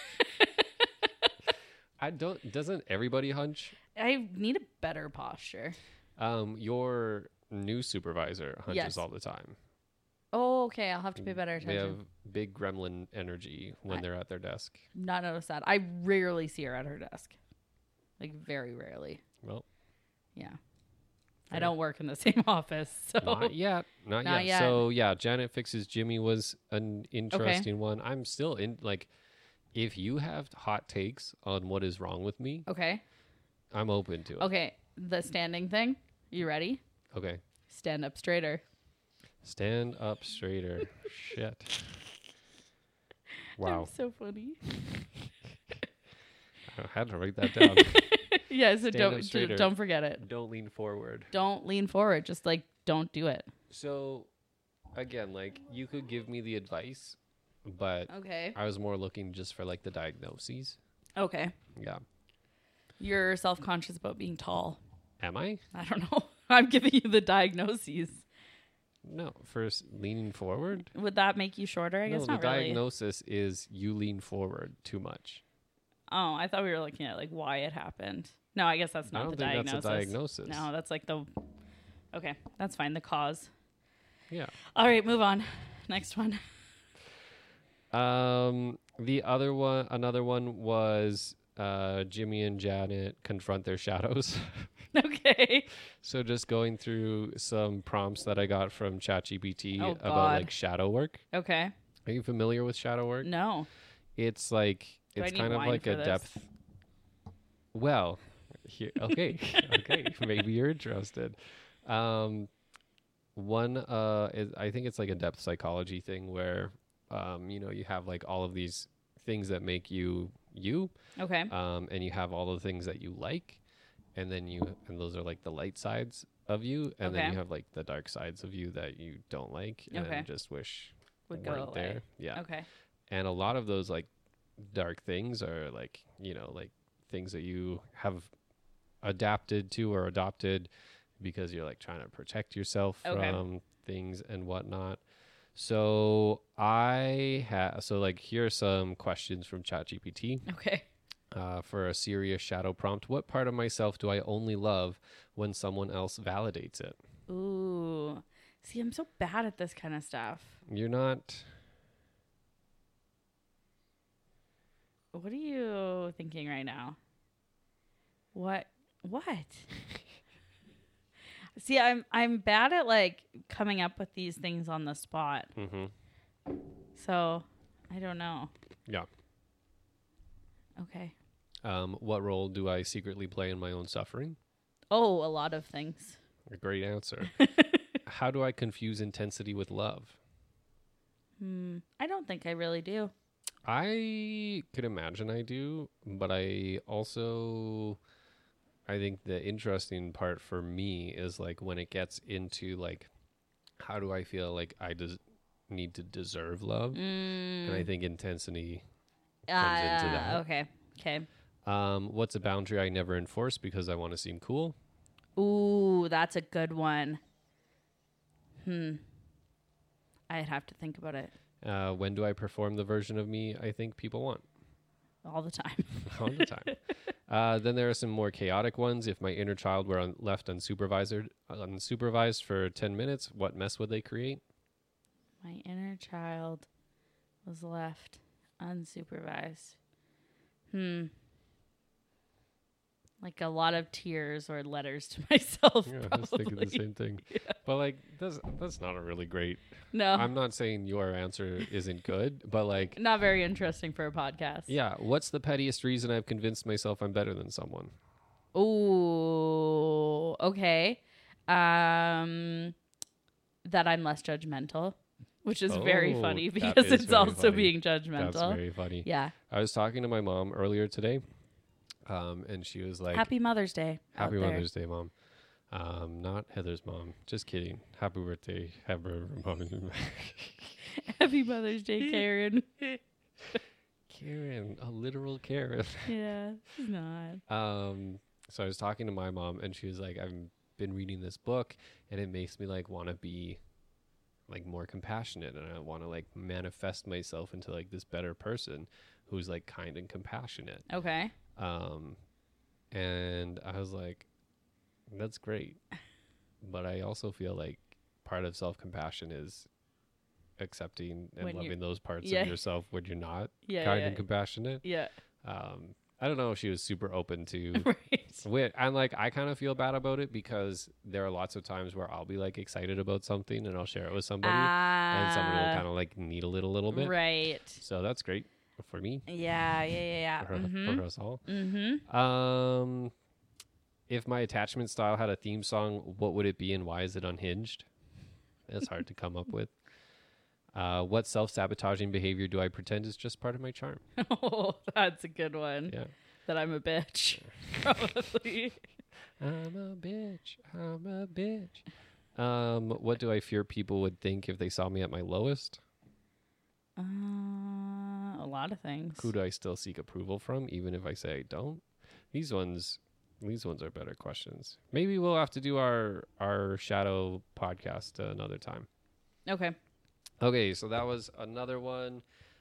A: I don't. Doesn't everybody hunch?
B: I need a better posture.
A: Um, your new supervisor hunches
B: Yes.
A: all the time.
B: Oh, okay. I'll have to pay better
A: They
B: attention.
A: have big gremlin energy when
B: I-
A: they're at their desk.
B: Not notice that. I rarely see her at her desk. Like very rarely.
A: Well,
B: Yeah. I
A: Fair.
B: don't work in the same office, so
A: not yet. Not,
B: Not
A: yet.
B: yet.
A: So yeah, Janet Fixes Jimmy was an interesting one. I'm still in like if you have hot takes on what is wrong with me,
B: Okay.
A: I'm open to it.
B: Okay. The standing thing. You ready?
A: Okay.
B: Stand up straighter.
A: Stand up straighter. Shit. Wow.
B: I'm so funny.
A: I had to write that down.
B: Yeah, so
A: Stand up
B: don't
A: straighter.
B: don't forget it.
A: Don't lean forward.
B: Don't lean forward. Just like don't do it.
A: So, again, like you could give me the advice, but
B: Okay.
A: I was more looking just for like the diagnoses.
B: Okay.
A: Yeah.
B: You're self-conscious about being tall.
A: Am I?
B: I don't know. I'm giving you the diagnoses.
A: No. First, leaning forward.
B: Would that make you shorter? I
A: no,
B: guess
A: the
B: not really.
A: diagnosis is you lean forward too much.
B: Oh, I thought we were looking at like why it happened. No, I guess that's
A: I
B: not
A: don't
B: the
A: think
B: diagnosis.
A: that's a diagnosis.
B: No, that's like the. Okay, that's fine. The cause.
A: Yeah.
B: All right, move on. Next one.
A: Um, the other one, another one was uh, Jimmy and Janet confront their shadows.
B: Okay.
A: So just going through some prompts that I got from ChatGPT
B: Oh,
A: about
B: God.
A: like shadow work.
B: Okay.
A: Are you familiar with shadow work?
B: No.
A: It's like
B: Do I
A: it's
B: need
A: kind of
B: wine
A: like
B: for
A: a
B: this?
A: depth. Well, here, okay, okay, maybe you're interested. Um, one, uh, is, I think it's like a depth psychology thing where, um, you know, you have like all of these things that make you you,
B: Okay.
A: um, and you have all the things that you like, and then you, and those are like the light sides of you, and then
B: Okay.
A: you have like the dark sides of you that you don't like and
B: Okay.
A: just wish
B: Would go
A: weren't
B: away.
A: there. Yeah.
B: Okay.
A: And a lot of those like dark things are like, you know, like things that you have adapted to or adopted because you're like trying to protect yourself
B: Okay.
A: from things and whatnot. So I have, so like here are some questions from ChatGPT
B: Okay.
A: uh, for a serious shadow prompt. What part of myself do I only love when someone else validates it?
B: Ooh. See, I'm so bad at this kind of stuff.
A: You're not.
B: What are you thinking right now? What? What? See, I'm I'm bad at like coming up with these things on the spot.
A: Mm-hmm.
B: So, I don't know.
A: Yeah.
B: Okay.
A: Um, what role do I secretly play in my own suffering?
B: Oh, a lot of things.
A: A great answer. How do I confuse intensity with love?
B: Hmm. I don't think I really do.
A: I could imagine I do, but I also, I think the interesting part for me is like when it gets into like, how do I feel like I des- need to deserve love? And I
B: Mm.
A: think intensity comes into that.
B: Uh, okay. Okay.
A: Um, what's a boundary I never enforce because I want to seem cool?
B: Ooh, that's a good one. Hmm. I'd have to think about it
A: Uh, when do I perform the version of me I think people want?
B: all the time.
A: All the time. Uh, then there are some more chaotic ones. If my inner child were un- left unsupervised, unsupervised for ten minutes, what mess would they create?
B: My inner child was left unsupervised. Hmm. Like a lot of tears or letters to myself.
A: Yeah, I was thinking the
B: probably.
A: same thing. But like, that's that's not a really great.
B: No,
A: I'm not saying your answer isn't good, but like,
B: not very interesting for a podcast.
A: yeah. What's the pettiest reason I've convinced myself I'm better than someone?
B: Ooh, okay. Um, that I'm less judgmental, which is very
A: Oh,
B: funny
A: that
B: because
A: is
B: it's
A: very
B: also
A: funny.
B: being judgmental.
A: That's very funny.
B: Yeah.
A: I was talking to my mom earlier today, um, and she was like,
B: Happy Mother's Day. out
A: Happy
B: there.
A: Mother's Day, Mom. Um, not Heather's mom. Just kidding. Happy birthday, Heather, Mom.
B: Happy Mother's Day, Karen.
A: Karen, a literal Karen.
B: Yeah, she's not.
A: Um, so I was talking to my mom, and she was like, "I've been reading this book, and it makes me like want to be like more compassionate, and I want to like manifest myself into like this better person who's like kind and compassionate."
B: Okay.
A: Um, and I was like, that's great. But I also feel like part of self-compassion is accepting and
B: When you're-
A: loving those parts
B: yeah.
A: of yourself when you're not
B: Yeah.
A: kind
B: yeah.
A: and compassionate.
B: Yeah.
A: Um, I don't know if she was super open to
B: Right.
A: Wait, and like I kind of feel bad about it because there are lots of times where I'll be like excited about something and I'll share it with somebody, and somebody will
B: Ah,
A: kind of like needle it a little bit.
B: Right.
A: So that's great. for me,
B: Yeah, yeah, yeah, yeah.
A: for,
B: Mm-hmm.
A: for us all.
B: Mm-hmm.
A: Um, if my attachment style had a theme song, what would it be and why is it unhinged? That's hard to come up with. Uh, what self-sabotaging behavior do I pretend is just part of my charm?
B: Oh, that's a good one.
A: Yeah.
B: That I'm a bitch. Probably.
A: I'm a bitch. I'm a bitch. Um, what do I fear people would think if they saw me at my lowest?
B: Uh, a lot of things.
A: Who do I still seek approval from, even if I say I don't? These ones, these ones are better questions. Maybe we'll have to do our our shadow podcast another time.
B: Okay.
A: Okay, so that was another one.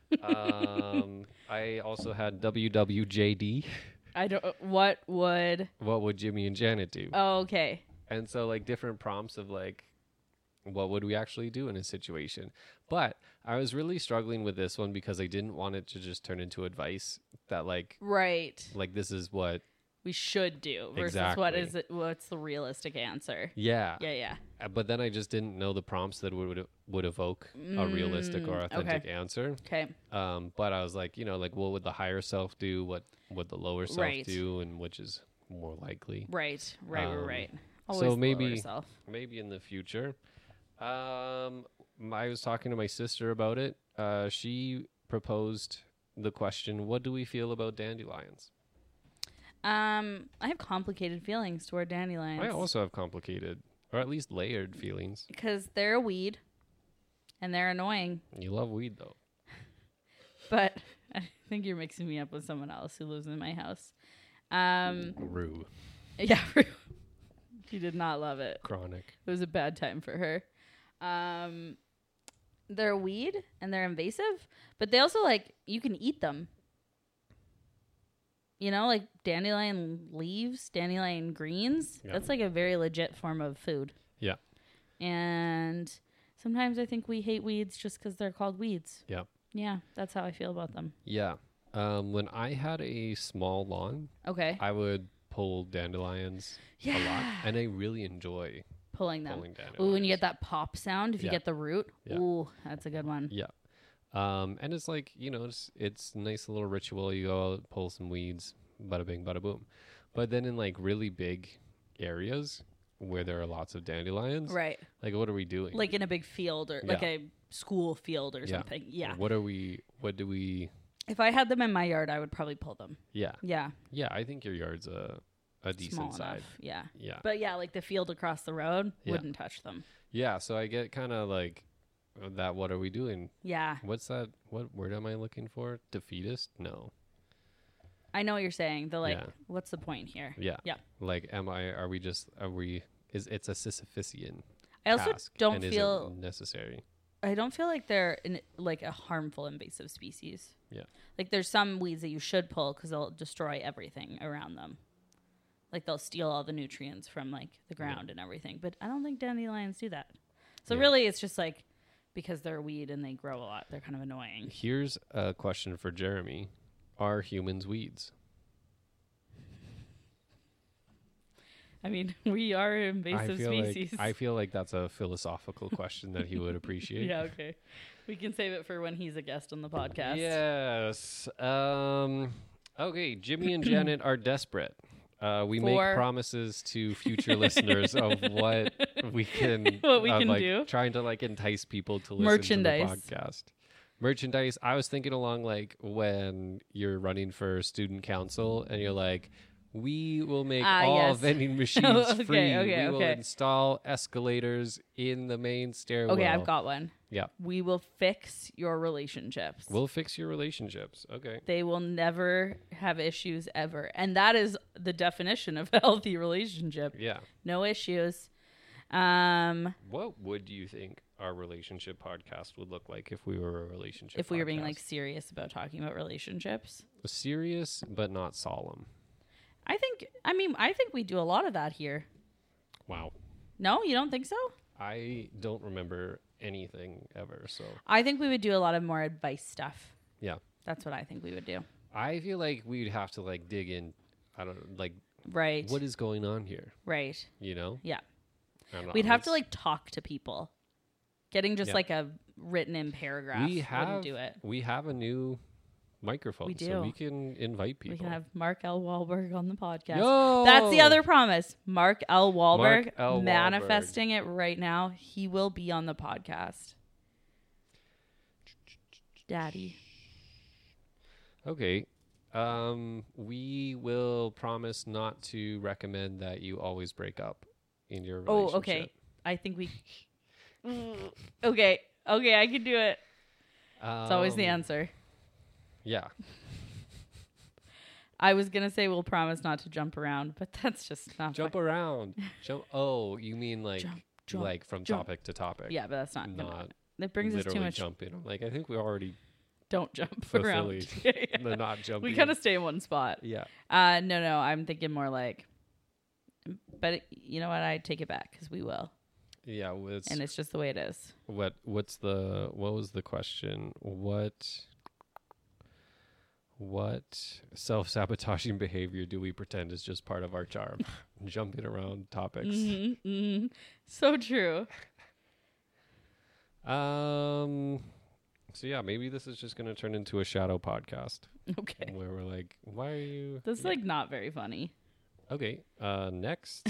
A: Um, I also had W W J D.
B: I don't. What would?
A: What would Jimmy and Janet do?
B: Oh, okay.
A: And so like different prompts of like, what would we actually do in a situation? But I was really struggling with this one because I didn't want it to just turn into advice that like,
B: Right.
A: like this is what,
B: We should do versus what
A: Exactly.
B: is it? What's the realistic answer?
A: yeah.
B: Yeah, yeah.
A: Uh, But then I just didn't know the prompts that would would evoke a realistic or
B: Mm,
A: authentic
B: okay.
A: answer.
B: Okay.
A: Um, but I was like, you know, like what would the higher self do? What would the lower self
B: Right.
A: do? And which is more likely?
B: Right. Right.
A: Um,
B: right. Right.
A: so
B: Always the lower
A: maybe-
B: self.
A: Maybe in the future. Um, m- I was talking to my sister about it. Uh, she proposed the question, "What do we feel about dandelions?"
B: Um, I have complicated feelings toward dandelions.
A: I also have complicated, or at least layered feelings.
B: because they're a weed, and they're annoying.
A: You love weed, though.
B: But I think you're mixing me up with someone else who lives in my house. Um,
A: Rue,
B: yeah, she did not love it.
A: chronic.
B: It was a bad time for her. Um, they're a weed and they're invasive, but they also like you can eat them. You know, like dandelion leaves, dandelion greens.
A: Yeah.
B: That's like a very legit form of food.
A: Yeah.
B: And sometimes I think we hate weeds just because they're called weeds.
A: Yeah.
B: Yeah, that's how I feel about them.
A: Yeah. Um, when I had a small lawn,
B: Okay.
A: I would pull dandelions a lot,
B: Yeah.
A: and I really enjoy
B: Pulling them.
A: pulling dandelions.
B: Ooh, when you get that pop sound, if you
A: Yeah.
B: get the root.
A: Yeah.
B: Ooh, that's a good one.
A: Yeah. Um, and it's like, you know, it's it's a nice little ritual. You go out, pull some weeds, bada bing, bada boom. But then in like really big areas where there are lots of dandelions,
B: Right.
A: like what are we doing?
B: Like in a big field or like
A: Yeah.
B: a school field or
A: Yeah.
B: something. Yeah.
A: What are we, what do we,
B: If I had them in my yard, I would probably pull them.
A: yeah.
B: Yeah.
A: Yeah, I think your yard's a, a decent
B: Small
A: size.
B: enough. Yeah.
A: Yeah.
B: But yeah, like the field across the road,
A: Yeah.
B: wouldn't touch them.
A: Yeah, so I get kind of like uh, that what are we doing?
B: Yeah.
A: What's that? What word am I looking for? Defeatist? No.
B: I know what you're saying. The like,
A: Yeah.
B: what's the point here?
A: Yeah.
B: Yeah.
A: Like, am I, are we just, are we, is it's a Sisyphusian
B: I also
A: task
B: don't
A: and
B: feel
A: isn't necessary.
B: I don't feel like they're in, like a harmful invasive species.
A: Yeah.
B: Like there's some weeds that you should pull because they'll destroy everything around them. Like they'll steal all the nutrients from like the ground and everything. But I don't think dandelions do that. So
A: Yeah.
B: really, it's just like because they're a weed and they grow a lot, they're kind of annoying.
A: Here's a question for Jeremy. Are humans weeds?
B: I mean, we are
A: I
B: invasive
A: feel
B: species.
A: like I feel like that's a philosophical question that he would appreciate.
B: Yeah, okay. We can save it for when he's a guest on the podcast.
A: Yes. Um okay, Jimmy and Janet are desperate. Uh, we
B: For-
A: make promises to future listeners of what we can
B: What we
A: of,
B: can
A: like,
B: do.
A: trying to like entice people to listen
B: Merchandise.
A: to the podcast. Merchandise. I was thinking along like when you're running for student council and you're like, we will make
B: Ah,
A: all
B: yes.
A: vending machines
B: Okay,
A: free.
B: okay,
A: we will
B: okay.
A: install escalators in the main stairwell.
B: Okay, I've got one.
A: Yeah.
B: We will fix your relationships.
A: We'll fix your relationships. Okay.
B: They will never have issues ever. And that is the definition of a healthy relationship.
A: Yeah.
B: No issues. Um,
A: What would you think our relationship podcast would look like if we were a relationship
B: if we were being
A: podcast?
B: like serious about talking about relationships.
A: Serious but not solemn.
B: I think, I mean, I think we do a lot of that here.
A: Wow.
B: No, you don't think so?
A: I don't remember anything ever, so
B: I think we would do a lot of more advice stuff.
A: yeah.
B: That's what I think we would do.
A: I feel like we'd have to like dig in. I don't like
B: Right.
A: what is going on here,
B: Right.
A: you know?
B: Yeah.
A: I don't know.
B: We'd have to
A: It's-
B: like talk to people. Getting just
A: Yeah.
B: like a written in paragraph
A: we have
B: wouldn't do it.
A: we have a new microphone,
B: We
A: so
B: do.
A: we can invite people.
B: We can have Mark L. Wahlberg on the podcast.
A: Yo!
B: That's the other promise. Mark L. Wahlberg,
A: Mark L.
B: manifesting it right now. He will be on the podcast. Daddy.
A: Okay. Um, we will promise not to recommend that you always break up in your relationship.
B: Oh, okay. I think we. okay. Okay, I can do it.
A: Um,
B: It's always the answer.
A: Yeah.
B: I was gonna say we'll promise not to jump around, but that's just not.
A: Jump
B: fuck-
A: around. Jump. Oh, you mean like
B: Jump, jump,
A: like from
B: jump.
A: topic to topic?
B: Yeah, but that's not. Gonna,
A: Not
B: that brings us too
A: literally
B: much.
A: jumping. I'm like, I think we already
B: Don't jump
A: fulfilling
B: around. Yeah, yeah.
A: the not jumping.
B: We kind of stay in one spot.
A: Yeah.
B: Uh, no, no. I'm thinking more like. But it, you know what? I take it back because we will,
A: Yeah. It's,
B: and it's just the way it is.
A: what what's the what was the question? What what self-sabotaging behavior do we pretend is just part of our charm? Jumping around topics.
B: Mm-hmm, mm-hmm. So true.
A: Um so yeah, maybe this is just going to turn into a shadow podcast
B: Okay.
A: where we're like, why are you
B: This is
A: Yeah.
B: like not very funny.
A: Okay. Uh next.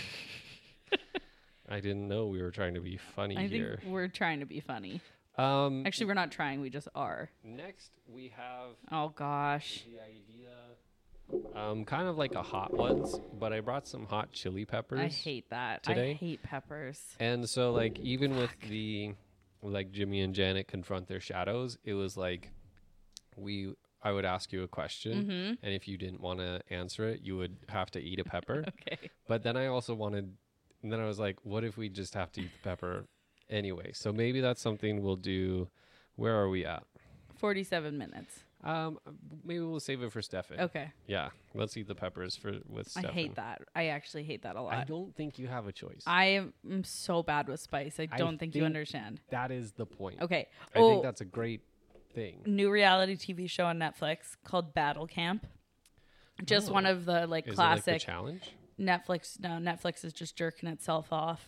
A: I didn't know we were trying to be funny
B: I
A: here.
B: think we're trying to be funny.
A: Um
B: Actually, we're not trying. We just are.
A: next we have
B: Oh gosh.
A: the idea, um, kind of like a hot ones, but I brought some hot chili peppers.
B: I hate that.
A: today.
B: I hate peppers.
A: And so, like, even with the, like, Jimmy and Janet confront their shadows, it was like, we, I would ask you a question,
B: Mm-hmm.
A: and if you didn't want to answer it, you would have to eat a pepper.
B: Okay.
A: But then I also wanted, and then I was like, what if we just have to eat the pepper anyway? So maybe that's something we'll do. Where are we at?
B: Forty-seven minutes.
A: Um, maybe we'll save it for Stefan.
B: Okay.
A: Yeah, let's eat the peppers for with
B: I
A: Stefan.
B: hate that. I actually hate that a lot.
A: I don't think you have a choice.
B: I am I'm so bad with spice. I
A: I
B: don't think, you
A: think-
B: understand.
A: that is the point.
B: Okay.
A: I
B: oh,
A: think that's a great thing.
B: new reality T V show on Netflix called Battle Camp. Just
A: Oh.
B: one of the like
A: Is
B: classic
A: it like the challenge?
B: Netflix. No, Netflix is just jerking itself off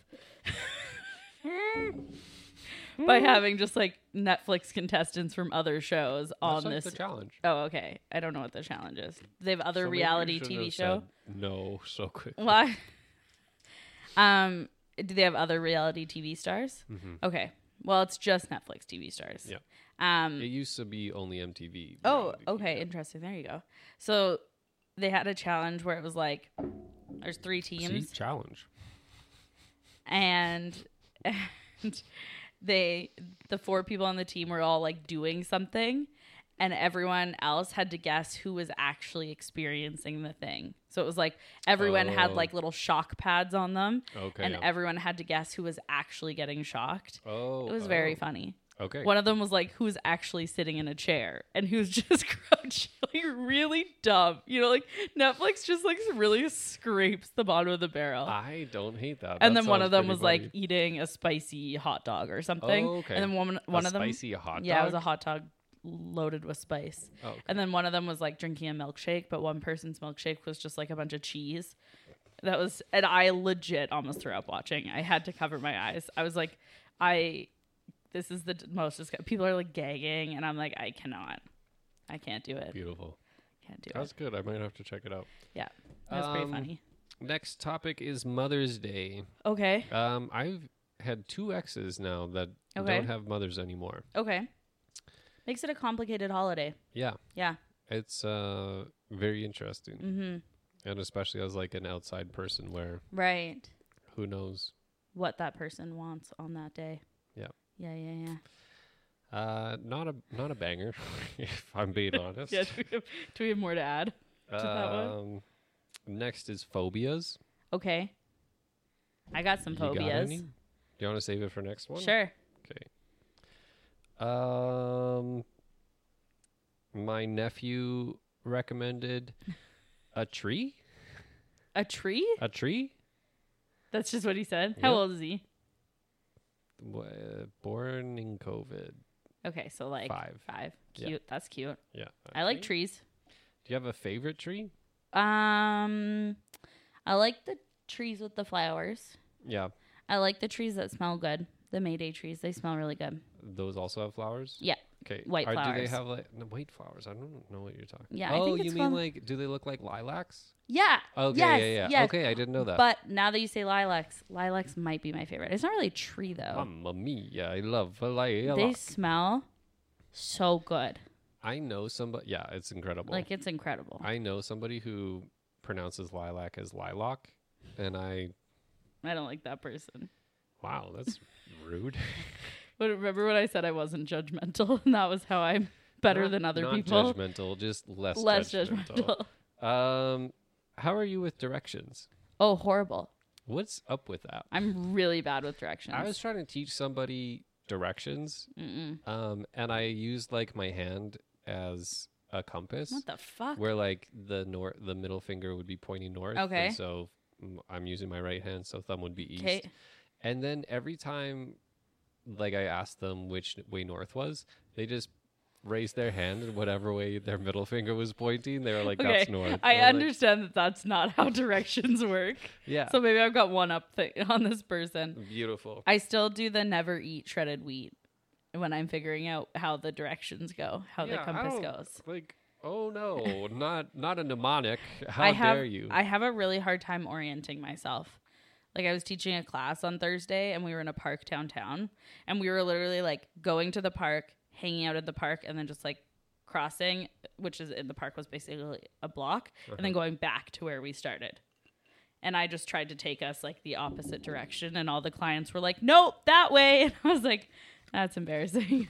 B: by having just like Netflix contestants from other shows on
A: That's like
B: this.
A: the challenge.
B: Oh, okay. I don't know what the challenge is. They have other
A: So maybe you
B: reality
A: shouldn't
B: T V
A: have
B: show.
A: said no, so quick.
B: Why? um, do they have other reality T V stars?
A: Mhm.
B: Okay. Well, it's just Netflix T V stars.
A: Yeah.
B: Um.
A: It used to be only M T V.
B: Oh,
A: reality
B: okay.
A: T V.
B: Interesting. There you go. So they had a challenge where it was like there's three teams.
A: See? Challenge.
B: and and they the four people on the team were all like doing something, and everyone else had to guess who was actually experiencing the thing. So it was like everyone had
A: Oh.
B: like little shock pads on them,
A: Okay.
B: and
A: yeah.
B: everyone had to guess who was actually getting shocked.
A: oh,
B: It was very
A: oh.
B: funny.
A: Okay.
B: One of them was like, who's actually sitting in a chair and who's just crouching, like really dumb. You know, like Netflix just like really scrapes the bottom of the barrel.
A: I don't hate that.
B: and
A: That
B: then one
A: sounds
B: of them
A: pretty
B: was like
A: funny.
B: eating a spicy hot dog or something.
A: Oh, okay.
B: And then one one
A: a
B: of them,
A: spicy hot
B: yeah, it
A: dog.
B: was a hot dog loaded with spice.
A: Oh, okay.
B: And then one of them was like drinking a milkshake, but one person's milkshake was just like a bunch of cheese. That was, and I legit almost threw up watching. I had to cover my eyes. I was like, I, this is the d- most disgusting. People are like gagging, and I'm like, I cannot, I can't do it.
A: Beautiful.
B: Can't do
A: That's
B: it.
A: good. I might have to check it out.
B: Yeah, that was pretty
A: Um,
B: funny.
A: Next topic is Mother's Day.
B: Okay,
A: Um, I've had two exes now that
B: Okay.
A: don't have mothers anymore.
B: okay. Makes it a complicated holiday.
A: Yeah,
B: Yeah.
A: it's uh very interesting,
B: Mm-hmm.
A: and especially as like an outside person, where
B: Right.
A: who knows.
B: What that person wants on that day.
A: Yeah.
B: Yeah, yeah, yeah.
A: Uh, not a not a banger, if I'm being honest.
B: Yeah. Do we, have, do we have more to add? to that one?
A: Um, next is phobias.
B: Okay. I got some
A: You got
B: phobias.
A: any? Do you want to save it for next one?
B: Sure.
A: Okay. Um, my nephew recommended a tree.
B: A tree?
A: A tree.
B: That's just what he said. How
A: Yeah.
B: old is he?
A: Wha- Born in COVID.
B: Okay, so like
A: Five.
B: Five.
A: Yeah.
B: Cute. That's cute.
A: Yeah. a
B: I like
A: tree.
B: trees.
A: Do you have a favorite tree?
B: Um, I like the trees with the flowers.
A: Yeah.
B: I like the trees that smell good. The Mayday trees, they smell really good.
A: Those also have flowers.
B: Yeah,
A: Okay.
B: white
A: Are, Do they
B: flowers.
A: have like no, white flowers? I don't know what you're talking.
B: Yeah, I
A: Oh,
B: think
A: you
B: it's
A: mean
B: called-
A: like? Do they look like lilacs?
B: Yeah.
A: Okay.
B: yes,
A: yeah. Yeah.
B: yes.
A: Okay. I didn't know that.
B: But now that you say lilacs, lilacs might be my favorite. It's not really a tree though.
A: Mamma mia! I love a lilac.
B: They smell so good.
A: I know somebody. Yeah, it's incredible.
B: Like it's incredible.
A: I know somebody who pronounces lilac as lilac, and I.
B: I don't like that person.
A: Wow, that's rude.
B: But remember when I said I wasn't judgmental, and that was how I'm better
A: Not-
B: than other
A: not
B: people.
A: Judgmental, just less.
B: Less
A: judgmental.
B: judgmental.
A: Um, how are you with directions?
B: Oh, horrible!
A: What's up with that?
B: I'm really bad with directions.
A: I was trying to teach somebody directions,
B: Mm-mm.
A: um, and I used like my hand as a compass,
B: What the fuck?
A: where like the north, the middle finger would be pointing north.
B: Okay.
A: And so mm, I'm using my right hand, so thumb would be east.
B: Okay.
A: And then every time, like I asked them which way north was, they just raised their hand in whatever way their middle finger was pointing. They were like, "That's
B: Okay.
A: north."
B: I
A: And was like,
B: understand that that's not how directions work.
A: yeah.
B: So maybe I've got one up thing on this person.
A: Beautiful.
B: I still do the never eat shredded wheat when I'm figuring out how the directions go, how
A: Yeah,
B: the
A: I
B: compass
A: don't-
B: goes.
A: Like, oh no, not not a mnemonic. How
B: I have,
A: dare you?
B: I have a really hard time orienting myself. Like I was teaching a class on Thursday and we were in a park downtown and we were literally like going to the park, hanging out at the park and then just like crossing, which is in the park was basically a block,
A: Uh-huh.
B: and then going back to where we started. And I just tried to take us like the opposite direction and all the clients were like, "Nope, that way." And I was like, "That's embarrassing."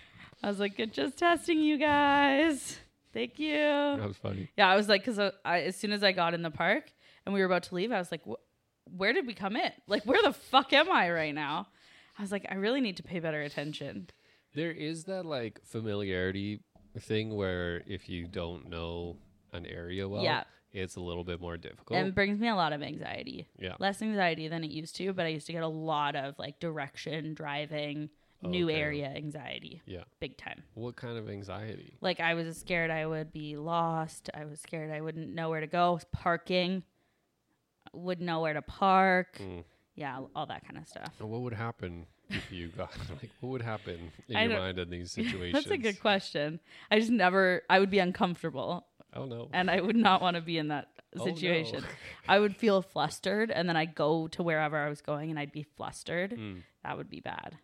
B: I was like, "Good, just testing you guys. Thank you."
A: That was funny.
B: Yeah, I was like, because I, as soon as I got in the park and we were about to leave, I was like, "Wh- where did we come in? Like, where the fuck am I right now?" I was like, I really need to pay better attention.
A: There is that like familiarity thing where if you don't know an area well,
B: Yeah.
A: it's a little bit more difficult.
B: And it brings me a lot of anxiety.
A: Yeah.
B: Less anxiety than it used to, but I used to get a lot of like direction, driving, new
A: Okay.
B: area anxiety.
A: Yeah.
B: Big time.
A: What kind of anxiety?
B: Like, I was scared I would be lost. I was scared I wouldn't know where to go. Parking. Wouldn't know where to park.
A: Mm.
B: Yeah, all that kind of stuff.
A: What would happen if you got like what would happen in
B: I
A: your
B: don't-
A: mind in these situations?
B: That's a good question. I just never, I would be uncomfortable
A: Oh no.
B: and I would not want to be in that
A: Oh, no.
B: situation. I would feel flustered and then I'd go to wherever I was going and I'd be flustered.
A: Mm.
B: That would be bad.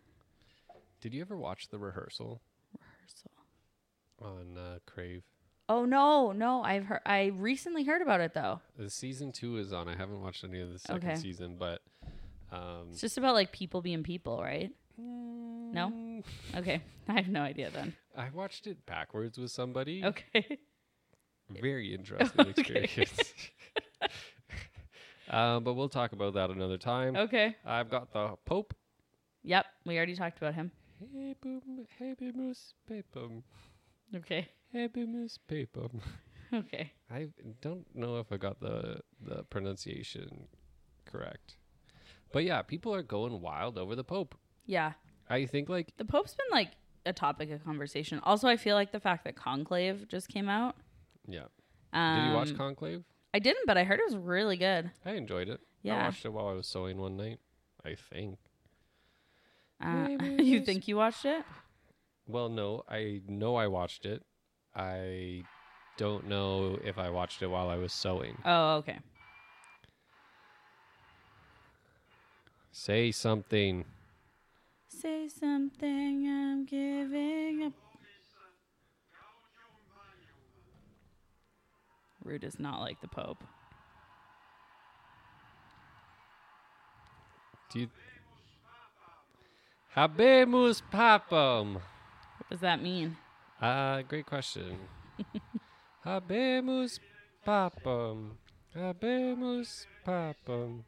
A: Did you ever watch the rehearsal
B: Rehearsal.
A: on uh, Crave?
B: Oh no, no, I've heard, I recently heard about it though.
A: The season two is on. I haven't watched any of the second
B: Okay.
A: season, but um,
B: It's just about like people being people, right? No?
A: mm,
B: Okay. I have no idea then.
A: I watched it backwards with somebody.
B: Okay.
A: Very interesting
B: Okay.
A: experience. um, but we'll talk about that another time.
B: Okay.
A: I've got the Pope.
B: Yep. We already talked about him.
A: Habemus Papum.
B: Okay.
A: Habemus Papum.
B: Okay.
A: I don't know if I got the the pronunciation correct. But yeah, people are going wild over the Pope.
B: Yeah.
A: I think like
B: The Pope's been like a topic of conversation. Also, I feel like the fact that Conclave just came out.
A: yeah.
B: Um,
A: Did you watch Conclave?
B: I didn't, but I heard it was really good.
A: I enjoyed it. I
B: Yeah.
A: watched it while I was sewing one night. I think.
B: Uh,
A: Maybe
B: you
A: it's-
B: think you watched it?
A: Well, no, I know I watched it. I don't know if I watched it while I was sewing.
B: Oh, okay.
A: Say something.
B: Say something, I'm giving up. Rue does not like the Pope.
A: Do you... Habemus Papum.
B: What does that mean?
A: Uh, great question. Habemus Papum. Habemus Papum.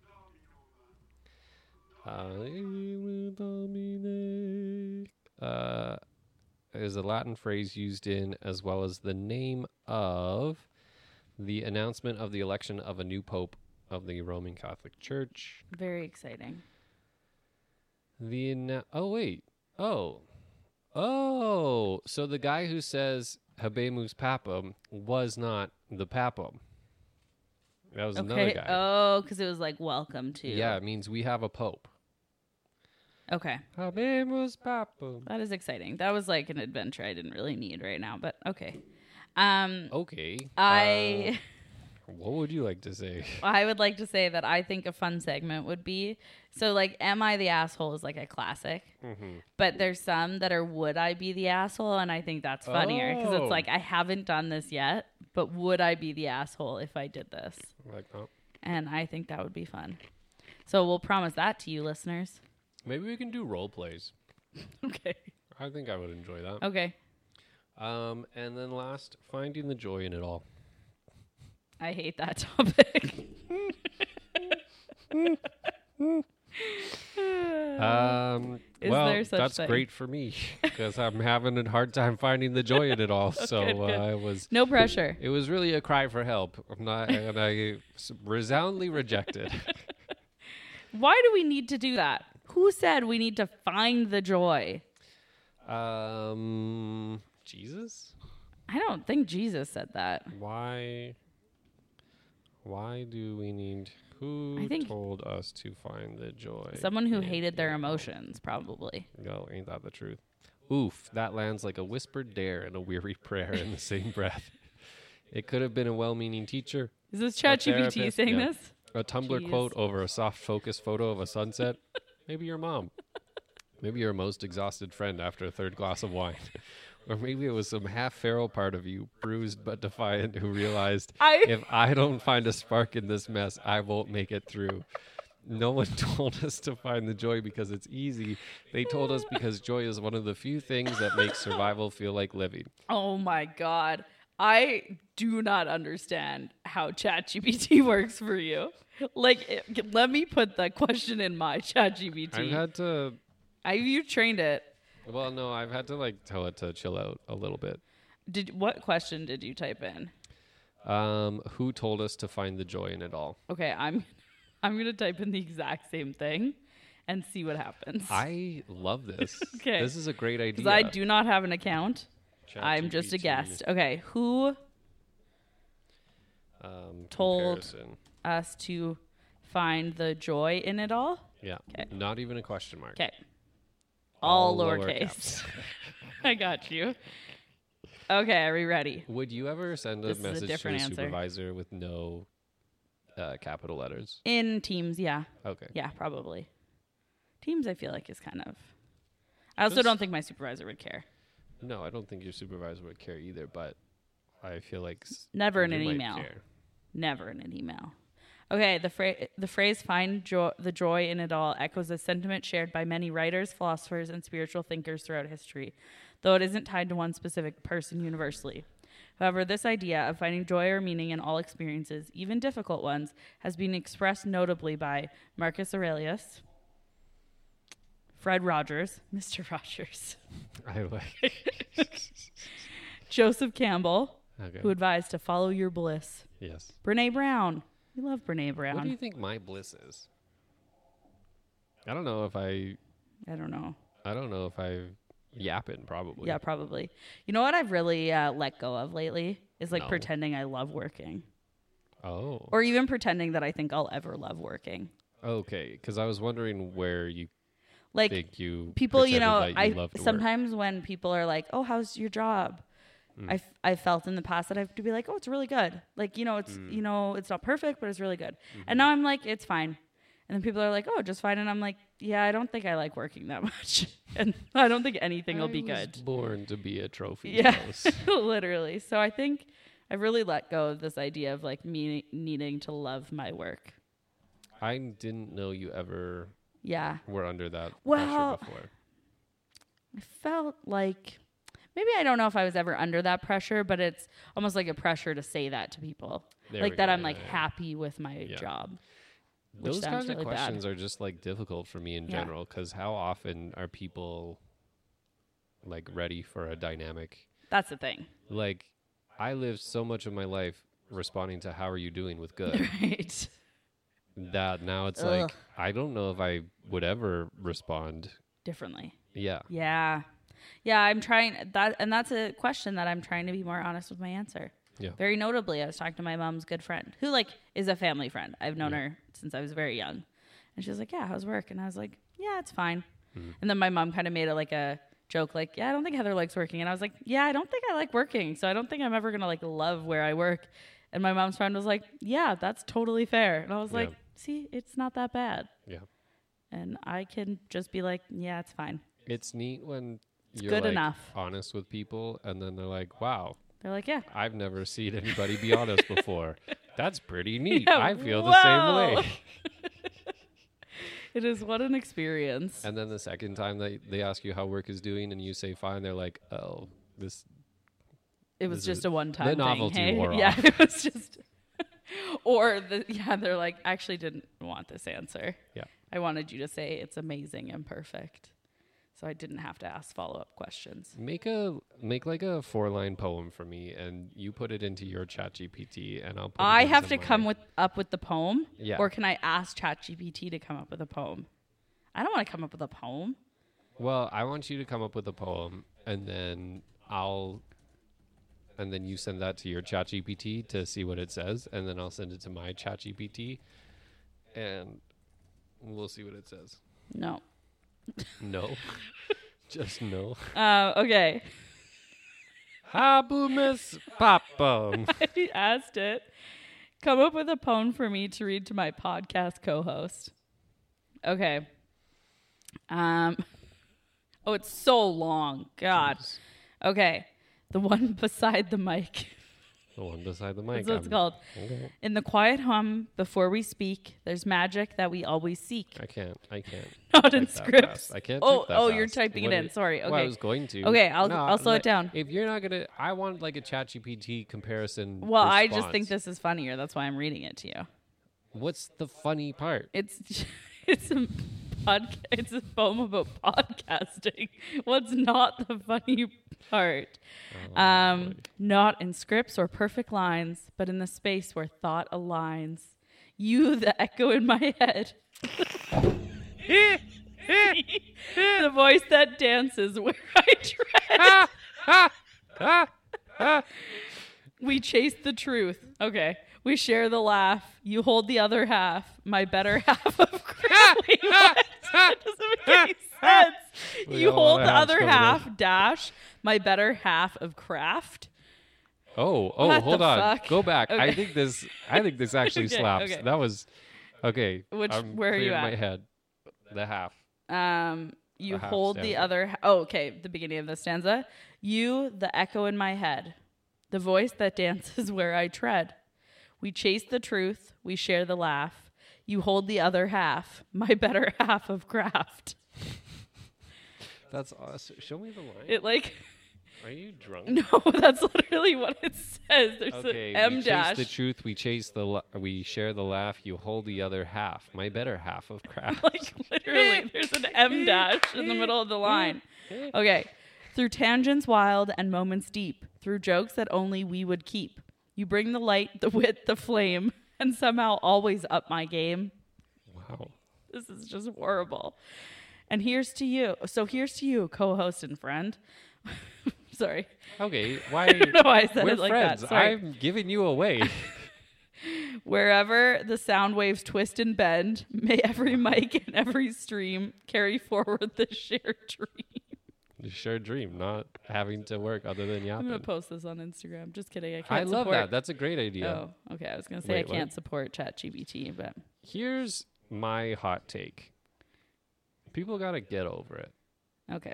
A: Uh, is a Latin phrase used in as well as the name of the announcement of the election of a new pope of the Roman Catholic Church.
B: Very exciting.
A: The anno- oh wait oh oh so the guy who says Habemus Papum was not the Papum. That was another
B: Okay.
A: guy.
B: Oh, because it was like welcome to.
A: Yeah, it means we have a pope.
B: Okay.
A: Habemos papo.
B: That is exciting. That was like an adventure I didn't really need right now, but okay. Um,
A: Okay.
B: I
A: Uh, what would you like to say?
B: I would like to say that I think a fun segment would be so like Am I the Asshole is like a classic,
A: Mm-hmm.
B: but there's some that are Would I Be the Asshole, and I think that's funnier because
A: Oh.
B: it's like I haven't done this yet, but would I be the asshole if I did this?
A: Like, oh.
B: And I think that would be fun. So we'll promise that to you, listeners.
A: Maybe we can do role plays.
B: Okay.
A: I think I would enjoy that.
B: Okay.
A: Um, and then last, finding the joy in it all.
B: I hate that topic.
A: Um,
B: Is
A: well,
B: there such
A: that's
B: thing?
A: great for me because I'm having a hard time finding the joy in it all. So
B: Good, good.
A: uh, I was.
B: No pressure.
A: It was really a cry for help, I'm not, and I s- resoundingly rejected.
B: Why do we need to do that? Who said we need to find the joy?
A: Um, Jesus,
B: I don't think Jesus said that.
A: why? Why do we need? Who
B: I think-
A: told us to find the joy?
B: Someone who
A: in
B: hated their
A: it all?
B: emotions, probably.
A: No, ain't that the truth? Oof, that lands like a whispered dare and a weary prayer in the same breath. It could have been a well-meaning teacher,
B: Is this
A: A
B: ChatGPT
A: therapist,
B: saying
A: yeah.
B: this?
A: a Tumblr
B: Jeez.
A: quote over a soft focus photo of a sunset. Maybe your mom. Maybe your most exhausted friend after a third glass of wine. Or maybe it was some half feral part of you, bruised but defiant, who realized
B: I
A: if I don't find a spark in this mess, I won't make it through. No one told us to find the joy because it's easy. They told us because joy is one of the few things that makes survival feel like living.
B: Oh my god. I do not understand how ChatGPT works for you. Like, it, let me put the question in my ChatGPT.
A: I've had to,
B: I you trained it.
A: well, no, I've had to like tell it to chill out a little bit.
B: Did what question did you type in?
A: Um, who told us to find the joy in it all?
B: Okay, I'm I'm gonna type in the exact same thing and see what happens.
A: I love this.
B: Okay.
A: This is a great idea.
B: Because I do not have an account. I'm just a
A: ChatGPT,
B: guest. Okay, who
A: Um,
B: Told-
A: comparison.
B: us to find the joy in it all?
A: Yeah.
B: 'Kay.
A: Not even a question mark.
B: Okay. All,
A: lower
B: lowercase.
A: caps.
B: I got you. Okay, are we ready?
A: Would you ever send a
B: This is a
A: message to
B: different
A: a
B: answer.
A: supervisor with no uh, capital letters?
B: In Teams, yeah.
A: Okay.
B: Yeah, probably. Teams, I feel like, is kind of. I also
A: Just-
B: don't think my supervisor would care.
A: No, I don't think your supervisor would care either, but I feel like s-
B: Never in
A: you
B: an
A: might
B: email.
A: care.
B: Never in an email. Okay, the, fra- the phrase find jo- the joy in it all echoes a sentiment shared by many writers, philosophers, and spiritual thinkers throughout history, though it isn't tied to one specific person universally. However, this idea of finding joy or meaning in all experiences, even difficult ones, has been expressed notably by Marcus Aurelius, Fred Rogers, Mister Rogers,
A: I like.
B: Joseph Campbell,
A: Okay.
B: who advised to follow your bliss,
A: Yes.
B: Brene Brown. We love Brene Brown.
A: What do you think my bliss is? I don't know if I.
B: I don't know.
A: I don't know if I yapping probably.
B: Yeah, probably. You know what I've really uh, let go of lately is like
A: No.
B: pretending I love working,
A: Oh.
B: or even pretending that I think I'll ever love working.
A: Okay, because I was wondering where you
B: Like
A: think you
B: people, you
A: pretended
B: know,
A: that you
B: I
A: loved work.
B: sometimes when people are like, "Oh, how's your job?"
A: Mm.
B: I f- I felt in the past that I have to be like, "Oh, it's really good." Like you know, it's
A: Mm.
B: you know, it's not perfect, but it's really good.
A: Mm-hmm.
B: And now I'm like, it's fine. And then people are like, "Oh, just fine." And I'm like, "Yeah, I don't think I like working that much, and I don't think anything will
A: I
B: be
A: was
B: good."
A: Born to be a trophy.
B: Yeah,
A: house.
B: literally. So I think I've really let go of this idea of like me needing to love my work.
A: I didn't know you ever
B: Yeah.
A: were under that
B: Well,
A: pressure before.
B: I felt like maybe I don't know if I was ever under that pressure, but it's almost like a pressure to say that to people.
A: There
B: like
A: we
B: that
A: go,
B: I'm
A: yeah,
B: like
A: yeah.
B: happy with my
A: Yeah.
B: job. which
A: Those
B: sounds
A: kinds
B: really
A: of
B: bad.
A: questions are just like difficult for me in
B: Yeah.
A: general because how often are people like ready for a dynamic?
B: That's the thing.
A: Like I lived so much of my life responding to how are you doing with good
B: Right.
A: that now it's
B: Ugh.
A: like I don't know if I would ever respond.
B: Differently.
A: Yeah.
B: Yeah. Yeah, I'm trying that and that's a question that I'm trying to be more honest with my answer.
A: Yeah.
B: Very notably, I was talking to my mom's good friend, who like is a family friend. I've known
A: Yeah.
B: her since I was very young. And she was like, "Yeah, how's work?" And I was like, "Yeah, it's fine."
A: Mm.
B: And then my mom kind of made it like a joke, like, yeah, I don't think Heather likes working. And I was like, yeah, I don't think I like working. So I don't think I'm ever going to like love where I work. And my mom's friend was like, yeah, that's totally fair. And I was
A: Yeah.
B: like, see, it's not that bad.
A: Yeah.
B: And I can just be like, yeah, it's fine.
A: It's neat when
B: It's
A: you're
B: good
A: like
B: enough.
A: honest with people, and then they're like, wow,
B: They're like, yeah.
A: I've never seen anybody be honest before. That's pretty neat.
B: Yeah,
A: I feel
B: whoa.
A: the same way.
B: It is what an experience.
A: And then the second time they, they ask you how work is doing and you say fine, they're like, oh, this.
B: It was
A: this
B: just
A: is-
B: a one time
A: the
B: thing.
A: novelty
B: Hey?
A: wore
B: Yeah,
A: off.
B: it was just. Or the yeah, they're like, actually didn't want this answer.
A: Yeah.
B: I wanted you to say it's amazing and perfect. So I didn't have to ask follow up questions.
A: Make a make like a four line poem for me, and you put it into your ChatGPT, and I'll. Put
B: I
A: it
B: have
A: into
B: to come
A: mine.
B: with up with the poem.
A: Yeah.
B: Or can I ask ChatGPT to come up with a poem? I don't want to come up with a poem.
A: Well, I want you to come up with a poem, and then I'll. And then you send that to your ChatGPT to see what it says, and then I'll send it to my ChatGPT, and we'll see what it says.
B: No.
A: No, just no.
B: Uh, okay.
A: Habumis papum.
B: I asked it. Come up with a poem for me to read to my podcast co-host. Okay. Um. Oh, it's so long. God. Okay. The one beside the mic.
A: The one beside the mic.
B: That's what it's
A: I'm-
B: called.
A: Okay.
B: In the quiet hum before we speak, there's magic that we always seek.
A: I can't. I can't.
B: Not in
A: type that
B: scripts.
A: fast. I can't.
B: Oh,
A: type that
B: oh, you're
A: fast.
B: typing
A: What
B: it in. Sorry. Okay.
A: Well, I was going to.
B: Okay, I'll-
A: No,
B: I'll slow it
A: like,
B: down.
A: If you're not gonna, I want like a ChatGPT comparison.
B: Well, I just
A: response.
B: think this is funnier. That's why I'm reading it to you.
A: What's the funny part?
B: It's it's a pod, it's a poem about podcasting. What's not the funny part?
A: Oh,
B: Um,
A: boy.
B: not in scripts or perfect lines, but in the space where thought aligns. You, the echo in my head. The voice that dances where I tread. We chase the truth. Okay. We share the laugh. You hold the other half. My better half of craft. Wait, what? That doesn't make any sense.
A: We
B: You
A: got a lot
B: hold
A: of
B: the
A: halves
B: other
A: coming
B: half, dash, my better half of craft.
A: Oh, oh,
B: What
A: hold
B: the
A: on.
B: fuck?
A: Go back. I
B: Okay.
A: think this. I think this actually
B: Okay,
A: slaps.
B: okay.
A: That was okay.
B: Which-
A: I'm
B: where are you
A: clearing
B: at?
A: My head. The half.
B: Um, you
A: The half
B: hold the
A: stanza.
B: other. Ha- oh, okay. The beginning of the stanza. You, the echo in my head, the voice that dances where I tread. We chase the truth. We share the laugh. You hold the other half, my better half of craft.
A: That's awesome. Show me the line.
B: It like
A: Are you drunk?
B: no, that's literally what it says. There's
A: Okay,
B: an M
A: we
B: dash.
A: chase the truth. We chase the. La- we share the laugh. You hold the other half. My better half of craft.
B: Like literally, there's an M dash in the middle of the line. Okay. Through tangents wild and moments deep, through jokes that only we would keep, you bring the light, the wit, the flame, and somehow always up my game.
A: Wow.
B: This is just horrible. And here's to you. So here's to you, co-host and friend. Sorry.
A: Okay. Why?
B: I don't know why I said
A: We're
B: it like
A: friends.
B: that. Sorry.
A: I'm giving you away.
B: Wherever the sound waves twist and bend, may every mic and every stream carry forward the shared dream.
A: You sure dream not having to work other than
B: I'm
A: yapping.
B: gonna post this on Instagram. Just kidding. I can't.
A: I love
B: support.
A: that. That's a great idea.
B: Oh, okay. I was gonna say
A: Wait,
B: I can't
A: what?
B: support ChatGPT, but
A: Here's my hot take. People gotta get over it.
B: okay.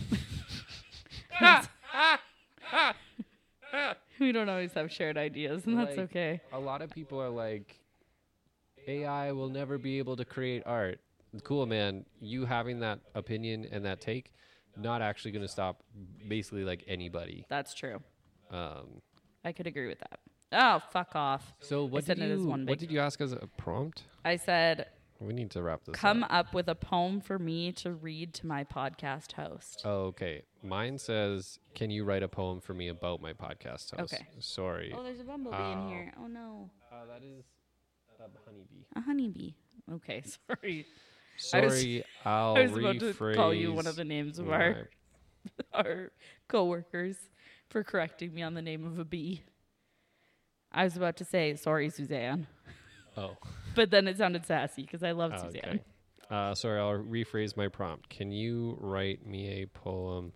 B: We don't always have shared ideas, and that's
A: Like,
B: okay.
A: A lot of people are like, A I will never be able to create art. Cool, man. You having that opinion and that take, not actually going to stop basically like anybody.
B: That's true.
A: Um,
B: I could agree with that. Oh, fuck off.
A: so what
B: said
A: did
B: it
A: you
B: as one
A: what
B: big-
A: did you ask as a prompt?
B: I said,
A: We need to wrap this
B: come
A: up.
B: up with a poem for me to read to my podcast host.
A: Oh, okay. Mine says, "Can you write a poem for me about my podcast host?"
B: Okay.
A: Sorry.
B: Oh, there's a bumblebee
A: Oh.
B: in here. Oh, no.
A: Uh, that is a honeybee.
B: A honeybee. Okay, sorry. I
A: Sorry,
B: was-
A: I'll
B: I was about
A: rephrase.
B: to call you one of the names of
A: my-
B: our, our co-workers for correcting me on the name of a bee. I was about to say, sorry, Suzanne.
A: Oh.
B: But then it sounded sassy because I love
A: Oh,
B: Suzanne.
A: okay. Uh, sorry, I'll rephrase my prompt. Can you write me a poem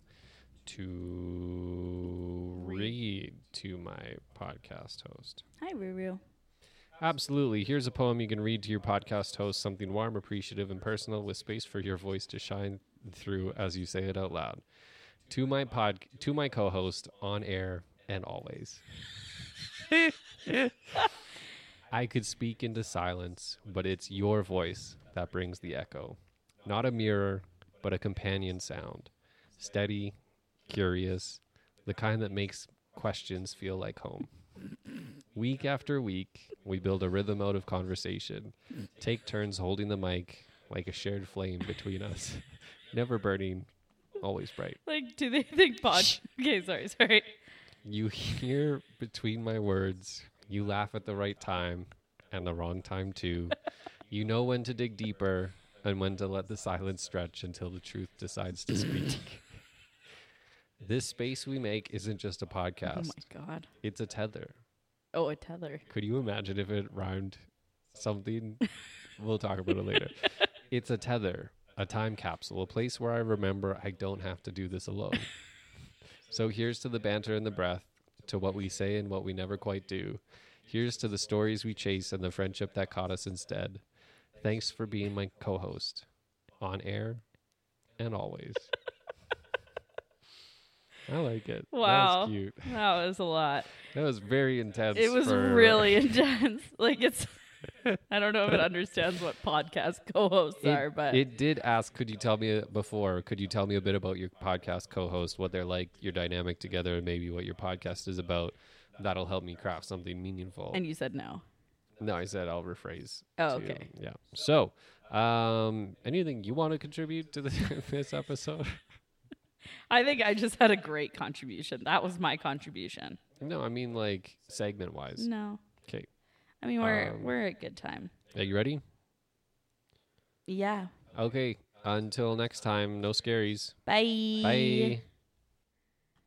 A: to read to my podcast host?
B: Hi, Ruru.
A: Absolutely. Here's a poem you can read to your podcast host, something warm, appreciative, and personal with space for your voice to shine through as you say it out loud. To my pod, to my co-host, on air and always. I could speak into silence, but it's your voice that brings the echo. Not a mirror, but a companion sound. Steady, curious, the kind that makes questions feel like home. Week after week, we build a rhythm out of conversation. Take turns holding the mic like a shared flame between us. Never burning, always bright.
B: Like, do they think pod? Okay, sorry, sorry.
A: You hear between my words. You laugh at the right time and the wrong time too. You know when to dig deeper and when to let the silence stretch until the truth decides to speak. This space we make isn't just a podcast.
B: Oh my God.
A: It's a tether.
B: Oh, a tether.
A: Could you imagine if it rhymed something? We'll talk about it later. It's a tether, a time capsule, a place where I remember I don't have to do this alone. So here's to the banter and the breath, to what we say and what we never quite do. Here's to the stories we chase and the friendship that caught us instead. Thanks for being my co-host, on air and always. I like it.
B: Wow.
A: That was cute.
B: That was a lot.
A: That was very intense.
B: It was
A: for,
B: really intense. Like, it's, I don't know if it understands what podcast co-hosts
A: It,
B: are, but
A: it did ask, could you tell me uh, before, could you tell me a bit about your podcast co-host, what they're like, your dynamic together, and maybe what your podcast is about? That'll help me craft something meaningful.
B: and you said no.
A: No, I said I'll rephrase.
B: Oh,
A: to-
B: okay.
A: Yeah. So, um, anything you want to contribute to this, this episode?
B: I think I just had a great contribution. That was my contribution.
A: No, I mean like segment wise.
B: No.
A: Okay.
B: I mean, we're
A: Um,
B: we're at a good time.
A: Are you ready?
B: Yeah.
A: Okay. Until next time, no scaries.
B: Bye.
A: Bye.